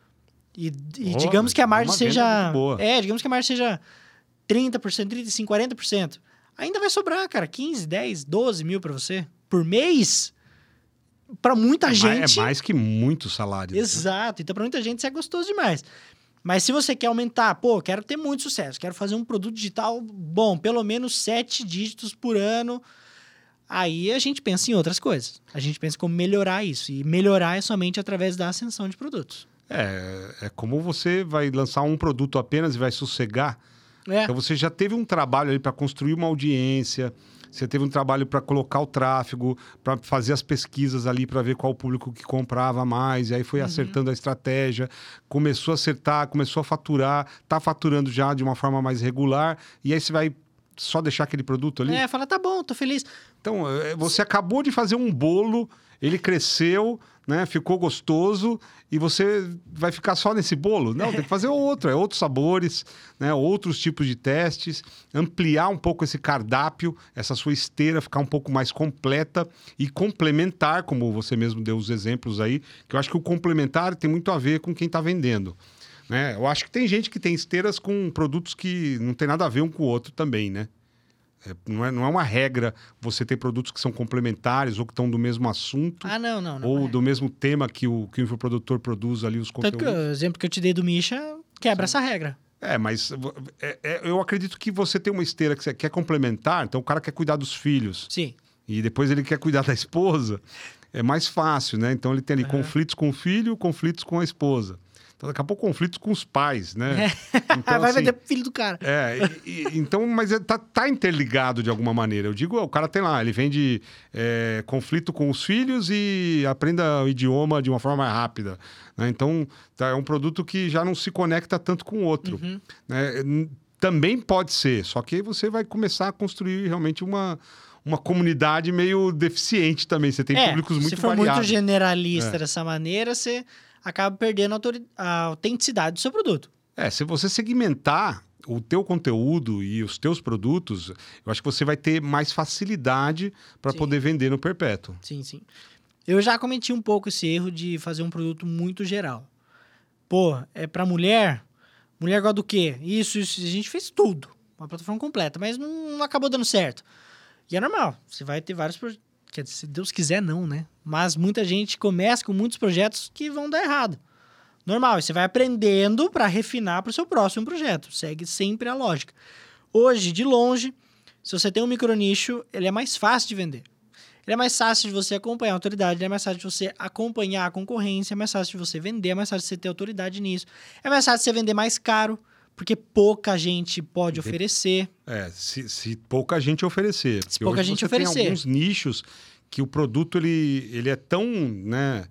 Speaker 2: E digamos que a margem seja... digamos que a margem seja 30%, 35%, 40%. Ainda vai sobrar, cara, 15, 10, 12 mil para você por mês. Para muita gente...
Speaker 1: É mais que muitos salários.
Speaker 2: Exato. Né? Então, para muita gente, isso é gostoso demais. Mas se você quer aumentar, quero ter muito sucesso, quero fazer um produto digital bom, pelo menos 7 dígitos por ano, aí a gente pensa em outras coisas. A gente pensa como melhorar isso. E melhorar é somente através da ascensão de produtos.
Speaker 1: É como você vai lançar um produto apenas e vai sossegar. Então, você já teve um trabalho ali para construir uma audiência... Você teve um trabalho para colocar o tráfego, para fazer as pesquisas ali, para ver qual o público que comprava mais. E aí foi acertando a estratégia, começou a acertar, começou a faturar, está faturando já de uma forma mais regular. E aí você vai só deixar aquele produto ali?
Speaker 2: Fala, tá bom, tô feliz.
Speaker 1: Então, você acabou de fazer um bolo, ele cresceu, né, ficou gostoso, e você vai ficar só nesse bolo? Não, tem que fazer outros sabores, né, outros tipos de testes, ampliar um pouco esse cardápio, essa sua esteira ficar um pouco mais completa e complementar, como você mesmo deu os exemplos aí, que eu acho que o complementar tem muito a ver com quem está vendendo. Né? Eu acho que tem gente que tem esteiras com produtos que não tem nada a ver um com o outro também, né? Não é uma regra você ter produtos que são complementares ou que estão do mesmo assunto.
Speaker 2: Não.
Speaker 1: Ou do mesmo tema que o infoprodutor produz ali os conteúdos.
Speaker 2: Tanto que o exemplo que eu te dei do Misha quebra essa regra.
Speaker 1: Mas eu acredito que você tem uma esteira que você quer complementar, então o cara quer cuidar dos filhos.
Speaker 2: Sim.
Speaker 1: E depois ele quer cuidar da esposa. É mais fácil, né? Então ele tem ali conflitos com o filho, conflitos com a esposa. Então Então, daqui a pouco, conflitos com os pais, né? Então,
Speaker 2: Vai
Speaker 1: assim,
Speaker 2: vender pro filho do cara.
Speaker 1: Então, mas tá interligado de alguma maneira. Eu digo, o cara tem lá, ele vende conflito com os filhos e aprenda o idioma de uma forma mais rápida, né? Então, é um produto que já não se conecta tanto com o outro. Né? Também pode ser, só que aí você vai começar a construir realmente uma comunidade meio deficiente também. Você tem públicos muito
Speaker 2: se for
Speaker 1: variados.
Speaker 2: muito generalista dessa maneira, você acaba perdendo a autenticidade do seu produto.
Speaker 1: Se você segmentar o teu conteúdo e os teus produtos, eu acho que você vai ter mais facilidade para poder vender no perpétuo.
Speaker 2: Sim, sim. Eu já cometi um pouco esse erro de fazer um produto muito geral. Pô, é para mulher? Mulher gosta do quê? Isso. A gente fez tudo. Uma plataforma completa, mas não acabou dando certo. E é normal. Você vai ter vários projetos. Quer dizer, se Deus quiser, não, né? Mas muita gente começa com muitos projetos que vão dar errado. Normal. E você vai aprendendo para refinar para o seu próximo projeto. Segue sempre a lógica. Hoje, de longe, se você tem um micronicho, ele é mais fácil de vender. Ele é mais fácil de você acompanhar a autoridade, ele é mais fácil de você acompanhar a concorrência, é mais fácil de você vender, é mais fácil de você ter autoridade nisso. É mais fácil de você vender mais caro, porque pouca gente pode oferecer.
Speaker 1: Se pouca gente oferecer.
Speaker 2: Se pouca gente oferecer.
Speaker 1: Tem alguns nichos que o produto ele é tão, né,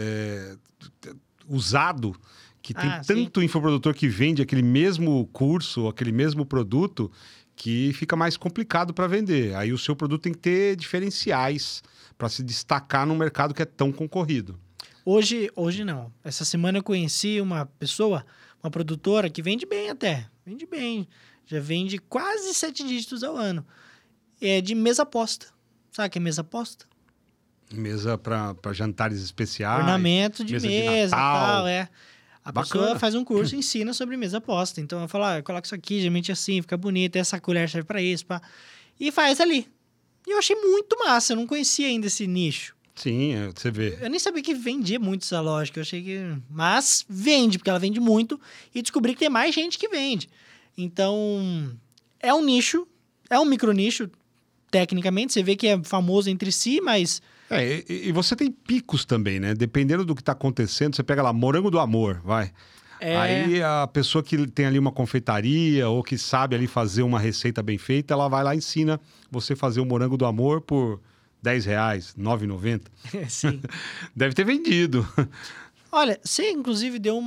Speaker 1: usado que tem tanto infoprodutor que vende aquele mesmo curso, aquele mesmo produto, que fica mais complicado para vender. Aí o seu produto tem que ter diferenciais para se destacar num mercado que é tão concorrido.
Speaker 2: Hoje não. Essa semana eu conheci uma pessoa, uma produtora que vende bem até. Vende bem. Já vende quase 7 dígitos ao ano. É de mesa posta. Sabe o que é mesa posta?
Speaker 1: Mesa para jantares especiais.
Speaker 2: Ornamento de mesa e tal, A
Speaker 1: Bacana.
Speaker 2: pessoa faz um curso e ensina sobre mesa posta. Então, eu falo, coloca isso aqui, geralmente assim, fica bonito. Essa colher serve para isso, pá. E faz ali. E eu achei muito massa. Eu não conhecia ainda esse nicho.
Speaker 1: Sim, você vê.
Speaker 2: Eu nem sabia que vendia muito essa lógica. Eu achei que... Mas vende, porque ela vende muito. E descobri que tem mais gente que vende. Então, é um nicho. É um micronicho, tecnicamente. Você vê que é famoso entre si, mas...
Speaker 1: E você tem picos também, né? Dependendo do que está acontecendo, você pega lá, morango do amor, vai. Aí a pessoa que tem ali uma confeitaria ou que sabe ali fazer uma receita bem feita, ela vai lá e ensina você fazer o morango do amor por R$10, R$9,90.
Speaker 2: Sim.
Speaker 1: Deve ter vendido.
Speaker 2: Olha, você inclusive deu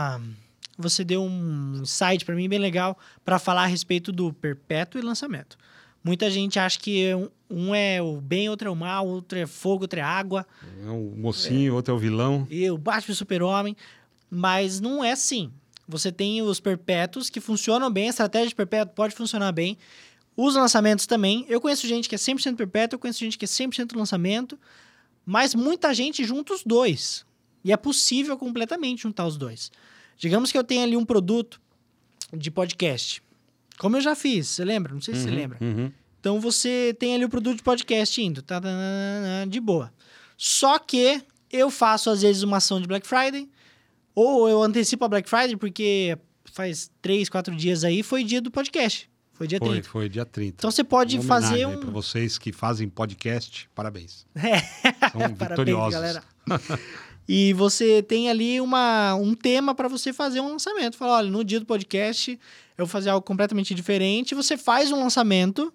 Speaker 2: um insight para mim bem legal para falar a respeito do perpétuo e lançamento. Muita gente acha que um é o bem, outro é o mal, outro é fogo, outro é água.
Speaker 1: É o mocinho, outro é o vilão.
Speaker 2: E o Batman e o Super-Homem. Mas não é assim. Você tem os perpétuos que funcionam bem, a estratégia de perpétuo pode funcionar bem. Os lançamentos também. Eu conheço gente que é 100% perpétuo, eu conheço gente que é 100% lançamento. Mas muita gente junta os dois. E é possível completamente juntar os dois. Digamos que eu tenho ali um produto de podcast. Como eu já fiz, você lembra? Não sei se você lembra. Então, você tem ali o produto de podcast indo, de boa. Só que eu faço, às vezes, uma ação de Black Friday, ou eu antecipo a Black Friday, porque faz 3, 4 dias aí, foi dia do podcast. Foi dia 30.
Speaker 1: Foi dia 30.
Speaker 2: Então, você pode fazer
Speaker 1: para vocês que fazem podcast, parabéns. São
Speaker 2: Parabéns,
Speaker 1: vitoriosos.
Speaker 2: galera. E você tem ali um tema para você fazer um lançamento. Fala, olha, no dia do podcast eu vou fazer algo completamente diferente. Você faz um lançamento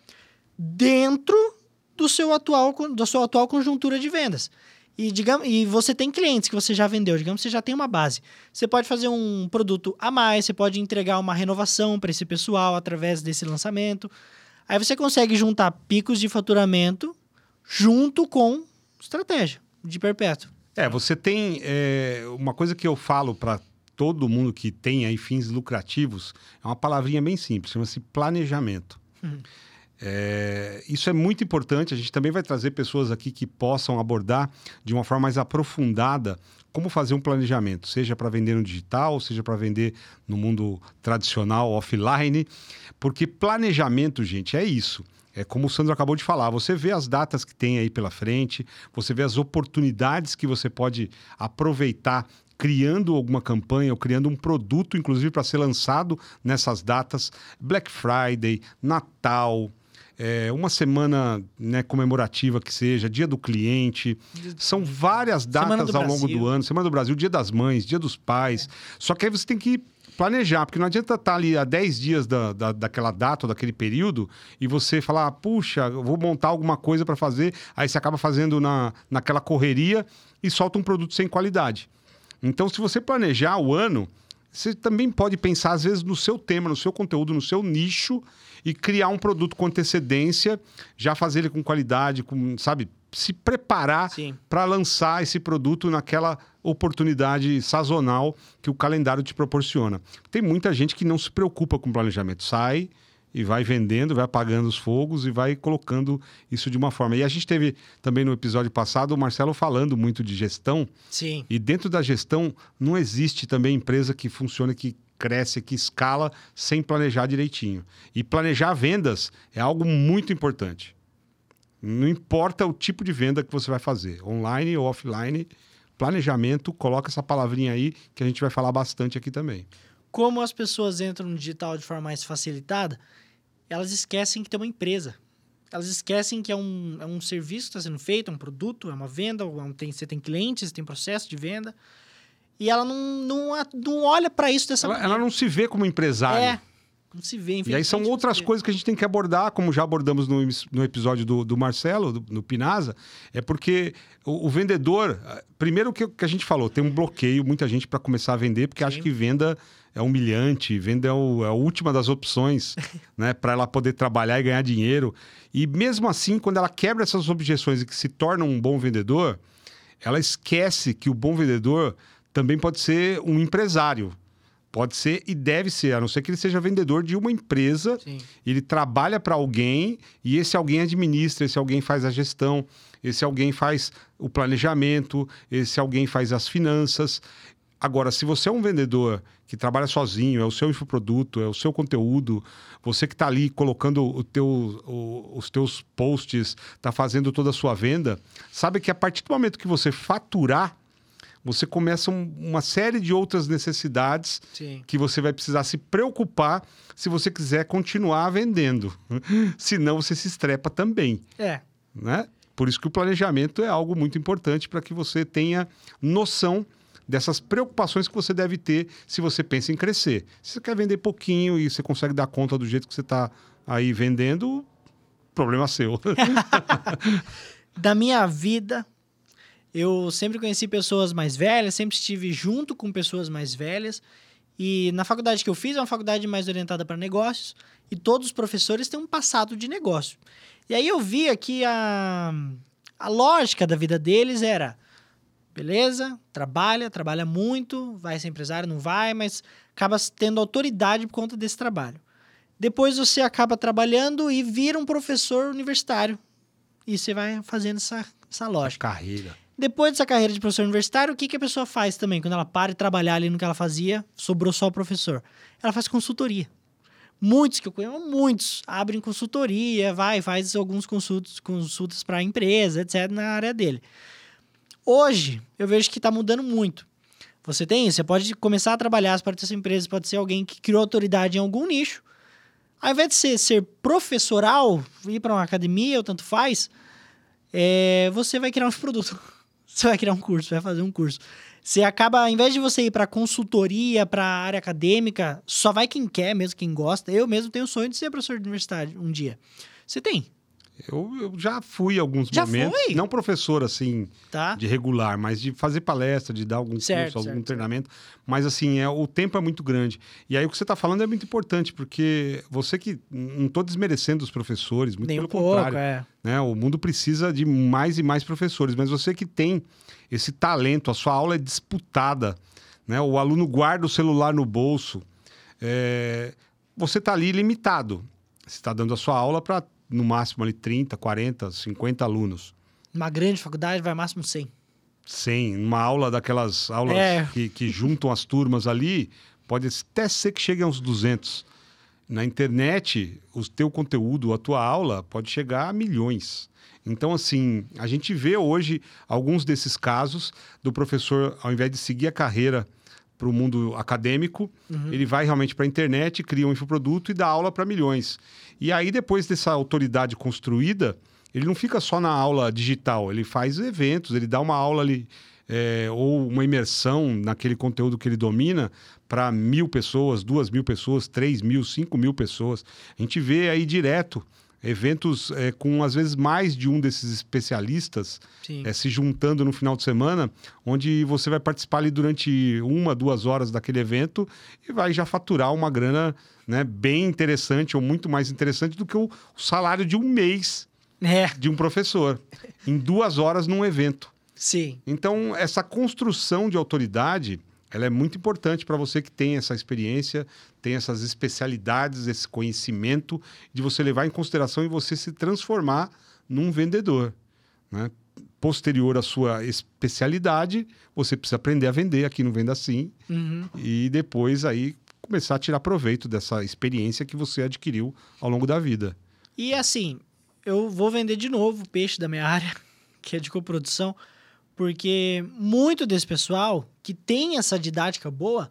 Speaker 2: dentro da sua atual conjuntura de vendas. E você tem clientes que você já vendeu, digamos que você já tem uma base. Você pode fazer um produto a mais, você pode entregar uma renovação para esse pessoal através desse lançamento. Aí você consegue juntar picos de faturamento junto com estratégia de perpétuo.
Speaker 1: Você tem uma coisa que eu falo para todo mundo que tem aí fins lucrativos, é uma palavrinha bem simples, chama-se planejamento. Isso é muito importante, a gente também vai trazer pessoas aqui que possam abordar de uma forma mais aprofundada como fazer um planejamento, seja para vender no digital, seja para vender no mundo tradicional, offline, porque planejamento, gente, é isso. É como o Sandro acabou de falar, você vê as datas que tem aí pela frente, você vê as oportunidades que você pode aproveitar criando alguma campanha ou criando um produto, inclusive, para ser lançado nessas datas. Black Friday, Natal, uma semana, né, comemorativa que seja, Dia do Cliente. São várias datas ao longo do ano. Semana do Brasil, Dia das Mães, Dia dos Pais. Só que aí você tem que planejar, porque não adianta estar ali há 10 dias daquela data ou daquele período e você falar, puxa, eu vou montar alguma coisa para fazer, aí você acaba fazendo naquela correria e solta um produto sem qualidade. Então, se você planejar o ano, você também pode pensar, às vezes, no seu tema, no seu conteúdo, no seu nicho e criar um produto com antecedência, já fazer ele com qualidade, sabe? Se preparar para lançar esse produto naquela oportunidade sazonal que o calendário te proporciona. Tem muita gente que não se preocupa com planejamento. Sai e vai vendendo, vai apagando os fogos e vai colocando isso de uma forma. E a gente teve também no episódio passado o Marcelo falando muito de gestão.
Speaker 2: Sim.
Speaker 1: E dentro da gestão não existe também empresa que funcione, que cresce, que escala sem planejar direitinho. E planejar vendas é algo muito importante. Não importa o tipo de venda que você vai fazer, online ou offline, planejamento, coloca essa palavrinha aí que a gente vai falar bastante aqui também.
Speaker 2: Como as pessoas entram no digital de forma mais facilitada, elas esquecem que tem uma empresa. Elas esquecem que é um serviço que está sendo feito, é um produto, é uma venda, você tem clientes, tem processo de venda. E ela não olha para isso dessa maneira.
Speaker 1: Ela não se vê como empresária.
Speaker 2: Não se vê,
Speaker 1: E aí são outras coisas que a gente tem que abordar, como já abordamos no episódio do Marcelo, no Pinasa, é porque o vendedor, primeiro que a gente falou, tem um bloqueio, muita gente para começar a vender, porque acha que venda é humilhante, venda é a última das opções, né, para ela poder trabalhar e ganhar dinheiro. E mesmo assim, quando ela quebra essas objeções e que se torna um bom vendedor, ela esquece que o bom vendedor também pode ser um empresário. Pode ser e deve ser, a não ser que ele seja vendedor de uma empresa, ele trabalha para alguém e esse alguém administra, esse alguém faz a gestão, esse alguém faz o planejamento, esse alguém faz as finanças. Agora, se você é um vendedor que trabalha sozinho, é o seu infoproduto, é o seu conteúdo, você que está ali colocando os teus posts, está fazendo toda a sua venda, sabe que a partir do momento que você faturar, você começa uma série de outras necessidades que você vai precisar se preocupar se você quiser continuar vendendo. Senão você se estrepa também. Né? Por isso que o planejamento é algo muito importante para que você tenha noção dessas preocupações que você deve ter se você pensa em crescer. Se você quer vender pouquinho e você consegue dar conta do jeito que você está aí vendendo, problema seu.
Speaker 2: Da minha vida, eu sempre conheci pessoas mais velhas, sempre estive junto com pessoas mais velhas. E na faculdade que eu fiz, é uma faculdade mais orientada para negócios. E todos os professores têm um passado de negócio. E aí eu via que a lógica da vida deles era... Beleza, trabalha muito, vai ser empresário, não vai, mas acaba tendo autoridade por conta desse trabalho. Depois você acaba trabalhando e vira um professor universitário. E você vai fazendo essa lógica.
Speaker 1: Carreira.
Speaker 2: Depois dessa carreira de professor universitário, o que a pessoa faz também? Quando ela para de trabalhar ali no que ela fazia, sobrou só o professor. Ela faz consultoria. Muitos que eu conheço, abrem consultoria, faz alguns consultas para a empresa, etc., na área dele. Hoje, eu vejo que está mudando muito. Você pode começar a trabalhar para essa empresa, pode ser alguém que criou autoridade em algum nicho. Ao invés de ser professoral, ir para uma academia ou tanto faz, você vai criar um produto. Você vai criar um curso, vai fazer um curso. Você acaba, ao invés de você ir para consultoria, para a área acadêmica, só vai quem quer mesmo, quem gosta. Eu mesmo tenho o sonho de ser professor de universidade um dia. Você tem?
Speaker 1: Eu já fui em alguns momentos, não professor assim, de regular, mas de fazer palestra, de dar algum curso, algum treinamento. Mas assim, o tempo é muito grande. E aí o que você está falando é muito importante, porque você que... Não estou desmerecendo os professores, muito pelo contrário. Né? O mundo precisa de mais e mais professores, mas você que tem esse talento, a sua aula é disputada, né? O aluno guarda o celular no bolso, você está ali limitado. Você está dando a sua aula para... no máximo ali 30, 40, 50 alunos.
Speaker 2: Uma grande faculdade vai máximo 100.
Speaker 1: 100. Uma aula daquelas aulas que juntam as turmas ali, pode até ser que chegue a uns 200. Na internet, o teu conteúdo, a tua aula, pode chegar a milhões. Então, assim, a gente vê hoje alguns desses casos do professor, ao invés de seguir a carreira para o mundo acadêmico, ele vai realmente para a internet, cria um infoproduto e dá aula para milhões. E aí, depois dessa autoridade construída, ele não fica só na aula digital, ele faz eventos, ele dá uma aula ali, ou uma imersão naquele conteúdo que ele domina para 1.000 pessoas, 2.000 pessoas, 3.000, 5.000 pessoas. A gente vê aí direto eventos com, às vezes, mais de um desses especialistas se juntando no final de semana, onde você vai participar ali durante 1, 2 horas daquele evento e vai já faturar uma grana, né, bem interessante ou muito mais interessante do que o salário de um mês de um professor, em 2 horas num evento.
Speaker 2: Sim.
Speaker 1: Então, essa construção de autoridade, ela é muito importante para você que tem essa experiência, tem essas especialidades, esse conhecimento, de você levar em consideração e você se transformar num vendedor, né? Posterior à sua especialidade, você precisa aprender a vender aqui no Venda Assim, e depois aí começar a tirar proveito dessa experiência que você adquiriu ao longo da vida.
Speaker 2: E assim, eu vou vender de novo o peixe da minha área, que é de coprodução, porque muito desse pessoal que tem essa didática boa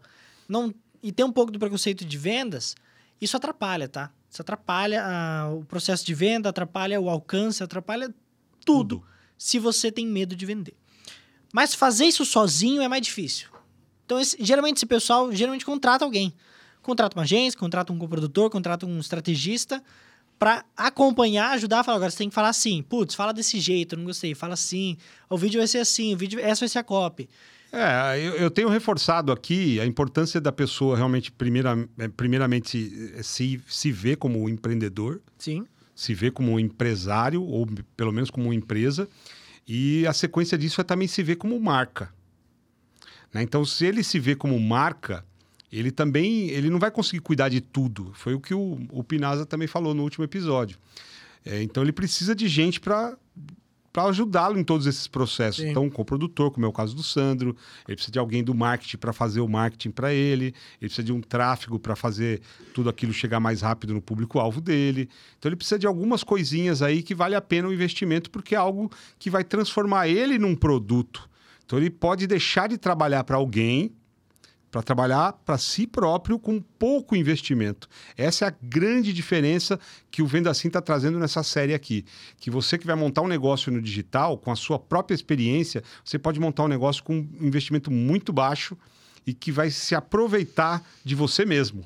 Speaker 2: e tem um pouco do preconceito de vendas, isso atrapalha, tá? Isso atrapalha o processo de venda, atrapalha o alcance, atrapalha tudo se você tem medo de vender. Mas fazer isso sozinho é mais difícil. Então, geralmente, esse pessoal contrata alguém. Contrata uma agência, contrata um coprodutor, contrata um estrategista para acompanhar, ajudar, falar, agora você tem que falar assim, putz, fala desse jeito, eu não gostei, fala assim, o vídeo vai ser assim, essa vai ser a copy.
Speaker 1: Eu tenho reforçado aqui a importância da pessoa realmente, primeiramente, se ver como empreendedor,
Speaker 2: Sim.
Speaker 1: se ver como empresário, ou pelo menos como uma empresa, e a sequência disso é também se ver como marca. Né? Então, se ele se vê como marca, ele não vai conseguir cuidar de tudo. Foi o que o Pinaza também falou no último episódio. Então, ele precisa de gente para ajudá-lo em todos esses processos. Sim. Então, um coprodutor, como é o caso do Sandro, ele precisa de alguém do marketing para fazer o marketing para ele precisa de um tráfego para fazer tudo aquilo chegar mais rápido no público-alvo dele. Então, ele precisa de algumas coisinhas aí que vale a pena o investimento, porque é algo que vai transformar ele num produto. Então, ele pode deixar de trabalhar para alguém para trabalhar para si próprio com pouco investimento. Essa é a grande diferença que o Venda Assim está trazendo nessa série aqui. Que você que vai montar um negócio no digital, com a sua própria experiência, você pode montar um negócio com um investimento muito baixo e que vai se aproveitar de você mesmo.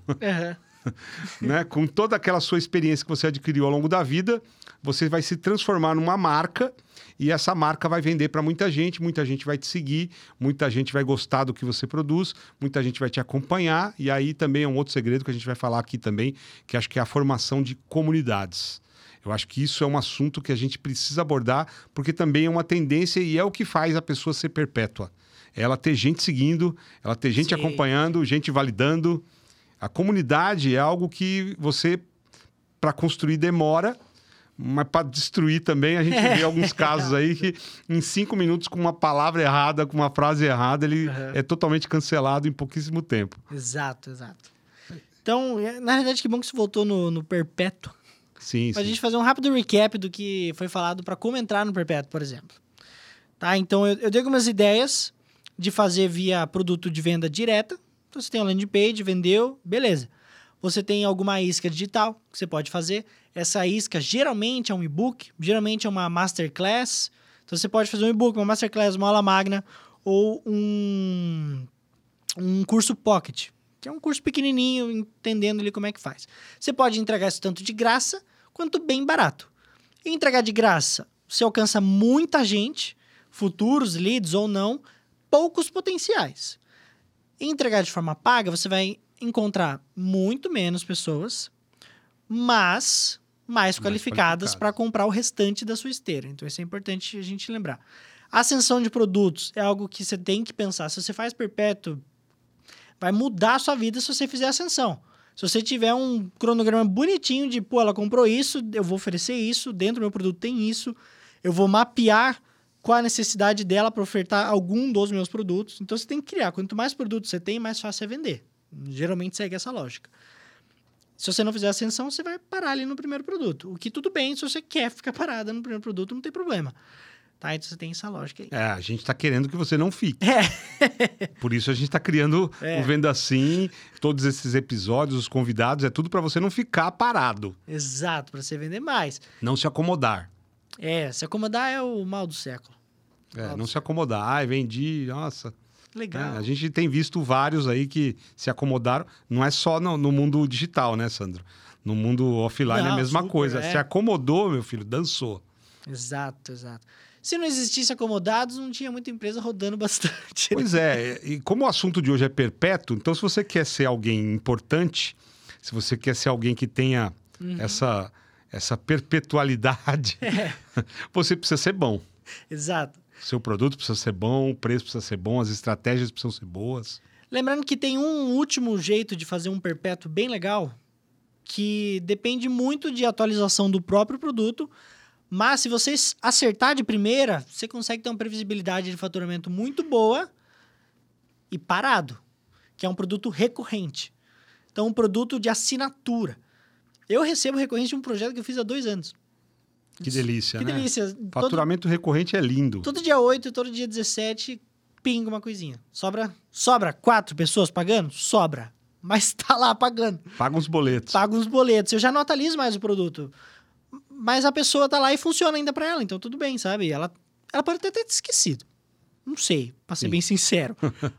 Speaker 1: Né? Com toda aquela sua experiência que você adquiriu ao longo da vida, você vai se transformar numa marca e essa marca vai vender para muita gente vai te seguir, muita gente vai gostar do que você produz, muita gente vai te acompanhar, e aí também é um outro segredo que a gente vai falar aqui também, que acho que é a formação de comunidades. Eu acho que isso é um assunto que a gente precisa abordar, porque também é uma tendência e é o que faz a pessoa ser perpétua. Ela ter gente seguindo, ela ter gente acompanhando, gente validando. A comunidade é algo que você, para construir, demora, mas para destruir também, a gente vê alguns casos aí que em 5 minutos, com uma palavra errada, com uma frase errada, ele é totalmente cancelado em pouquíssimo tempo.
Speaker 2: Exato. Então, na realidade, que bom que você voltou no Perpétuo.
Speaker 1: Sim.
Speaker 2: Pra gente fazer um rápido recap do que foi falado para como entrar no Perpétuo, por exemplo. Tá? Então, eu dei algumas ideias de fazer via produto de venda direta. Então, você tem uma landing page, vendeu, beleza. Você tem alguma isca digital que você pode fazer. Essa isca geralmente é um e-book, geralmente é uma masterclass. Então, você pode fazer um e-book, uma masterclass, uma aula magna ou um curso pocket, que é um curso pequenininho, entendendo ali como é que faz. Você pode entregar isso tanto de graça quanto bem barato. E entregar de graça, você alcança muita gente, futuros leads ou não, poucos potenciais. E entregar de forma paga, você vai encontrar muito menos pessoas, mas mais qualificadas para comprar o restante da sua esteira. Então, isso é importante a gente lembrar. A ascensão de produtos é algo que você tem que pensar. Se você faz perpétuo, vai mudar a sua vida se você fizer ascensão. Se você tiver um cronograma bonitinho de, ela comprou isso, eu vou oferecer isso, dentro do meu produto tem isso, eu vou mapear qual a necessidade dela para ofertar algum dos meus produtos. Então, você tem que criar. Quanto mais produtos você tem, mais fácil é vender. Geralmente segue essa lógica. Se você não fizer ascensão, você vai parar ali no primeiro produto. O que tudo bem, se você quer ficar parada no primeiro produto, não tem problema. Tá? Então você tem essa lógica aí.
Speaker 1: A gente tá querendo que você não fique.
Speaker 2: É.
Speaker 1: Por isso a gente tá criando o Venda Assim, todos esses episódios, os convidados, é tudo para você não ficar parado.
Speaker 2: Exato, para você vender mais.
Speaker 1: Não se acomodar.
Speaker 2: Se acomodar é o mal do século.
Speaker 1: Não se acomodar. Vendi, nossa.
Speaker 2: Legal.
Speaker 1: A gente tem visto vários aí que se acomodaram. Não é só no mundo digital, né, Sandro? No mundo offline é a mesma coisa. Se acomodou, meu filho, dançou.
Speaker 2: Exato. Se não existisse acomodados, não tinha muita empresa rodando bastante.
Speaker 1: Pois é, e como o assunto de hoje é perpétuo, então se você quer ser alguém importante, se você quer ser alguém que tenha essa perpetualidade, você precisa ser bom.
Speaker 2: Exato.
Speaker 1: Seu produto precisa ser bom, o preço precisa ser bom, as estratégias precisam ser boas.
Speaker 2: Lembrando que tem um último jeito de fazer um perpétuo bem legal, que depende muito de atualização do próprio produto, mas se você acertar de primeira, você consegue ter uma previsibilidade de faturamento muito boa e parado, que é um produto recorrente. Então, um produto de assinatura. Eu recebo recorrente de um projeto que eu fiz há 2 anos.
Speaker 1: Que delícia,
Speaker 2: né? Que delícia.
Speaker 1: Faturamento recorrente é lindo.
Speaker 2: Todo dia 8 e todo dia 17, pinga uma coisinha. Sobra 4 pessoas pagando? Sobra. Mas tá lá pagando.
Speaker 1: Paga uns boletos.
Speaker 2: Eu já não atualizo mais o produto. Mas a pessoa tá lá e funciona ainda para ela, então tudo bem, sabe? Ela pode até ter esquecido. Não sei, para ser bem sincero.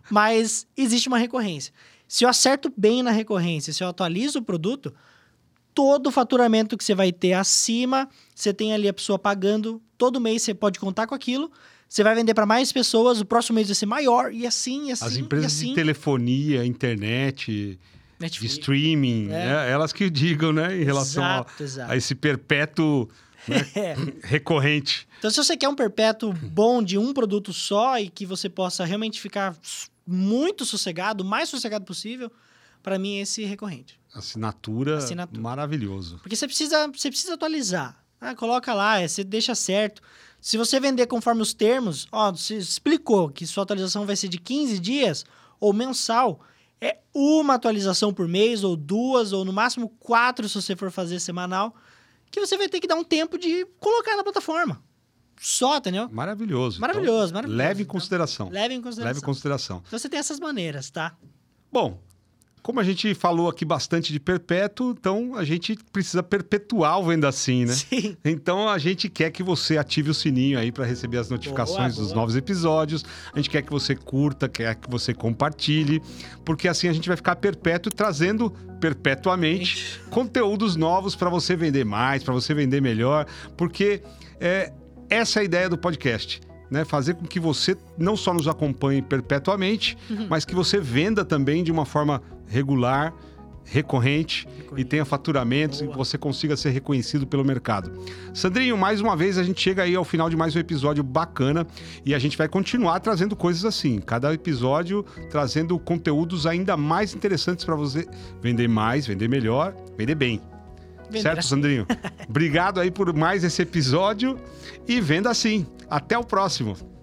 Speaker 2: Mas existe uma recorrência. Se eu acerto bem na recorrência, se eu atualizo o produto, todo o faturamento que você vai ter acima, você tem ali a pessoa pagando, todo mês você pode contar com aquilo, você vai vender para mais pessoas, o próximo mês vai ser maior, e assim.
Speaker 1: As empresas de telefonia, internet,
Speaker 2: Netflix,
Speaker 1: de streaming, elas que digam, né, em relação a esse perpétuo, né, recorrente.
Speaker 2: Então, se você quer um perpétuo bom de um produto só e que você possa realmente ficar muito sossegado, o mais sossegado possível, para mim, esse recorrente.
Speaker 1: Assinatura. Maravilhoso.
Speaker 2: Porque você precisa atualizar. Coloca lá, você deixa certo. Se você vender conforme os termos, você explicou que sua atualização vai ser de 15 dias ou mensal, é uma atualização por mês, ou 2, ou no máximo 4, se você for fazer semanal, que você vai ter que dar um tempo de colocar na plataforma. Só, entendeu?
Speaker 1: Maravilhoso.
Speaker 2: Maravilhoso.
Speaker 1: Leve em consideração.
Speaker 2: Leve em consideração. Então você tem essas maneiras, tá?
Speaker 1: Bom, como a gente falou aqui bastante de perpétuo, então a gente precisa perpetuar o Venda Assim, né?
Speaker 2: Sim.
Speaker 1: Então a gente quer que você ative o sininho aí para receber as notificações dos novos episódios. A gente quer que você curta, quer que você compartilhe, porque assim a gente vai ficar perpétuo trazendo perpetuamente conteúdos novos para você vender mais, para você vender melhor, porque essa é a ideia do podcast. Né, fazer com que você não só nos acompanhe perpetuamente, mas que você venda também de uma forma regular, recorrente e tenha faturamentos. Boa. E você consiga ser reconhecido pelo mercado. Sandrinho, mais uma vez a gente chega aí ao final de mais um episódio bacana e a gente vai continuar trazendo coisas assim. Cada episódio trazendo conteúdos ainda mais interessantes para você vender mais, vender melhor, vender bem. Certo, Sandrinho? Obrigado aí por mais esse episódio e Venda Assim. Até o próximo.